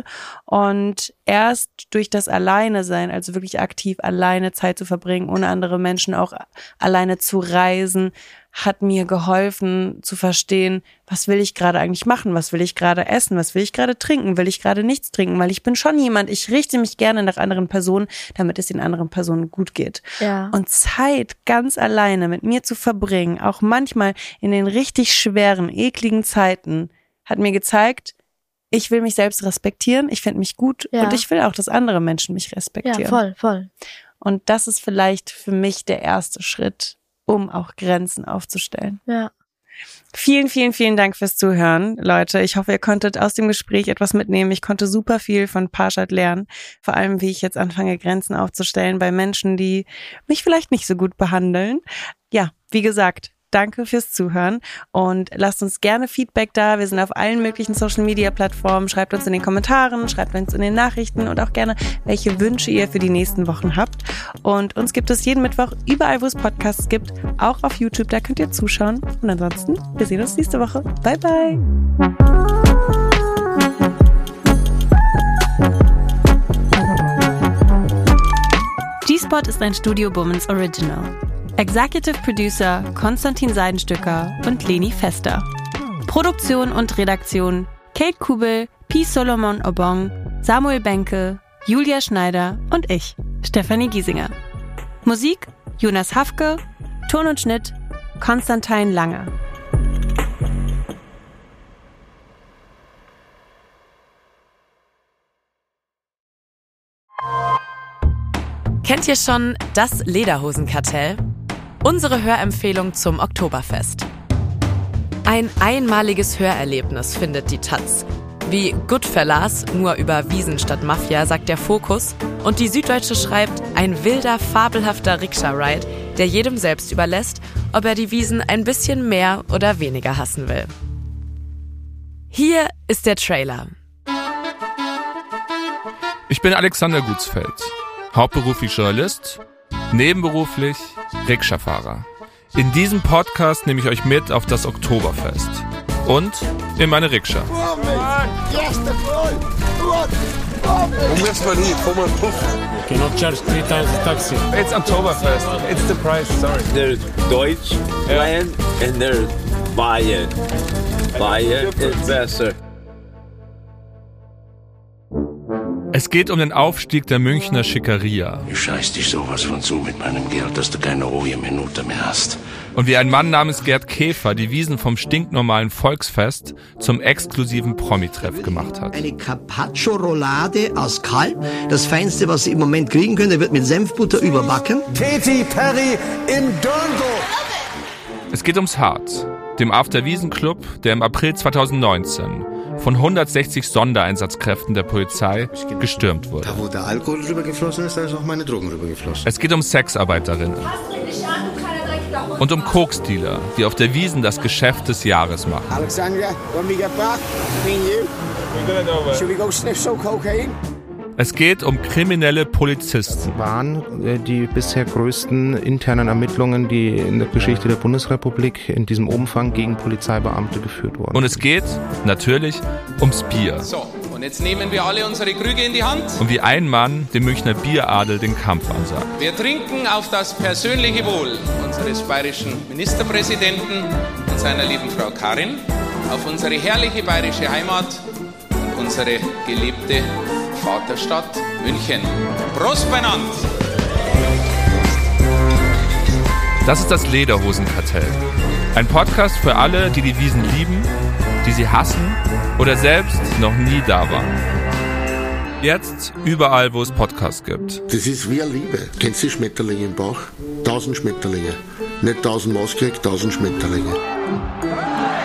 Und erst durch das Alleine-Sein, also wirklich aktiv alleine Zeit zu verbringen, ohne andere Menschen, auch alleine zu reisen, hat mir geholfen zu verstehen, was will ich gerade eigentlich machen, was will ich gerade essen, was will ich gerade trinken, will ich gerade nichts trinken, weil ich bin schon jemand, ich richte mich gerne nach anderen Personen, damit es den anderen Personen gut geht. Ja. Und Zeit ganz alleine mit mir zu verbringen, auch manchmal in den richtig schweren, ekligen Zeiten, hat mir gezeigt, ich will mich selbst respektieren, ich finde mich gut ja. und ich will auch, dass andere Menschen mich respektieren. Ja, voll, voll. Und das ist vielleicht für mich der erste Schritt, um auch Grenzen aufzustellen. Ja. Vielen, vielen, vielen Dank fürs Zuhören, Leute. Ich hoffe, ihr konntet aus dem Gespräch etwas mitnehmen. Ich konnte super viel von Parshad lernen. Vor allem, wie ich jetzt anfange, Grenzen aufzustellen bei Menschen, die mich vielleicht nicht so gut behandeln. Ja, wie gesagt, danke fürs Zuhören und lasst uns gerne Feedback da. Wir sind auf allen möglichen Social-Media-Plattformen. Schreibt uns in den Kommentaren, schreibt uns in den Nachrichten und auch gerne, welche Wünsche ihr für die nächsten Wochen habt. Und uns gibt es jeden Mittwoch überall, wo es Podcasts gibt, auch auf YouTube. Da könnt ihr zuschauen. Und ansonsten, wir sehen uns nächste Woche. Bye, bye. G-Spot ist ein Studio Bummens Original. Executive Producer Konstantin Seidenstücker und Leni Fester. Produktion und Redaktion Kate Kubel, P. Solomon Obong, Samuel Benke, Julia Schneider und ich, Stefanie Giesinger. Musik Jonas Hafke, Ton und Schnitt Konstantin Lange. Kennt ihr schon das Lederhosenkartell? Unsere Hörempfehlung zum Oktoberfest. Ein einmaliges Hörerlebnis findet die Taz. Wie Goodfellas, nur über Wiesen statt Mafia, sagt der Fokus. Und die Süddeutsche schreibt, ein wilder, fabelhafter Rikscha-Ride, der jedem selbst überlässt, ob er die Wiesen ein bisschen mehr oder weniger hassen will. Hier ist der Trailer. Ich bin Alexander Gutsfeld, hauptberuflich Journalist, nebenberuflich Rikscha-Fahrer. In diesem Podcast nehme ich euch mit auf das Oktoberfest und in meine Rikscha. Wo willst du hin? Komm mal puff. Cannot charge three thousand taxi. It's Oktoberfest. It's the price, sorry. There's Deutsch, Bayern, and there's Bayern. Bayern is besser. Es Es geht um den Aufstieg der Münchner Schickeria. Ich scheiß dich sowas von zu mit meinem Geld, dass du keine ruhige Minute mehr hast. Und wie ein Mann namens Gerd Käfer die Wiesn vom stinknormalen Volksfest zum exklusiven Promi-Treff gemacht hat. Eine Carpaccio-Roulade aus Kalb, das Feinste, was Sie im Moment kriegen können, wird mit Senfbutter überbacken. Katy Perry im Dirndl. Es geht ums Hart, dem After-Wiesn-Club, der im April zweitausendneunzehn von hundertsechzig Sondereinsatzkräften der Polizei gestürmt wurde. Da, wo der Alkohol rübergeflossen ist, da ist auch meine Drogen rübergeflossen. Es geht um Sexarbeiterinnen und um Koksdealer, die auf der Wiesn das Geschäft des Jahres machen. Alexandra, when we get back, me and you, should we go sniff some cocaine? Es geht um kriminelle Polizisten. Das waren äh, die bisher größten internen Ermittlungen, die in der Geschichte der Bundesrepublik in diesem Umfang gegen Polizeibeamte geführt wurden. Und es geht, natürlich, ums Bier. So, und jetzt nehmen wir alle unsere Krüge in die Hand. Und wie ein Mann dem Münchner Bieradel den Kampf ansagt. Wir trinken auf das persönliche Wohl unseres bayerischen Ministerpräsidenten und seiner lieben Frau Karin, auf unsere herrliche bayerische Heimat und unsere geliebte Vaterstadt München. Prost beieinander! Das ist das Lederhosenkartell. Ein Podcast für alle, die die Wiesn lieben, die sie hassen oder selbst noch nie da waren. Jetzt überall, wo es Podcasts gibt. Das ist wie eine Liebe. Kennst du Schmetterlinge im Bauch? Tausend Schmetterlinge. Nicht tausend Mauskrieg, tausend Schmetterlinge.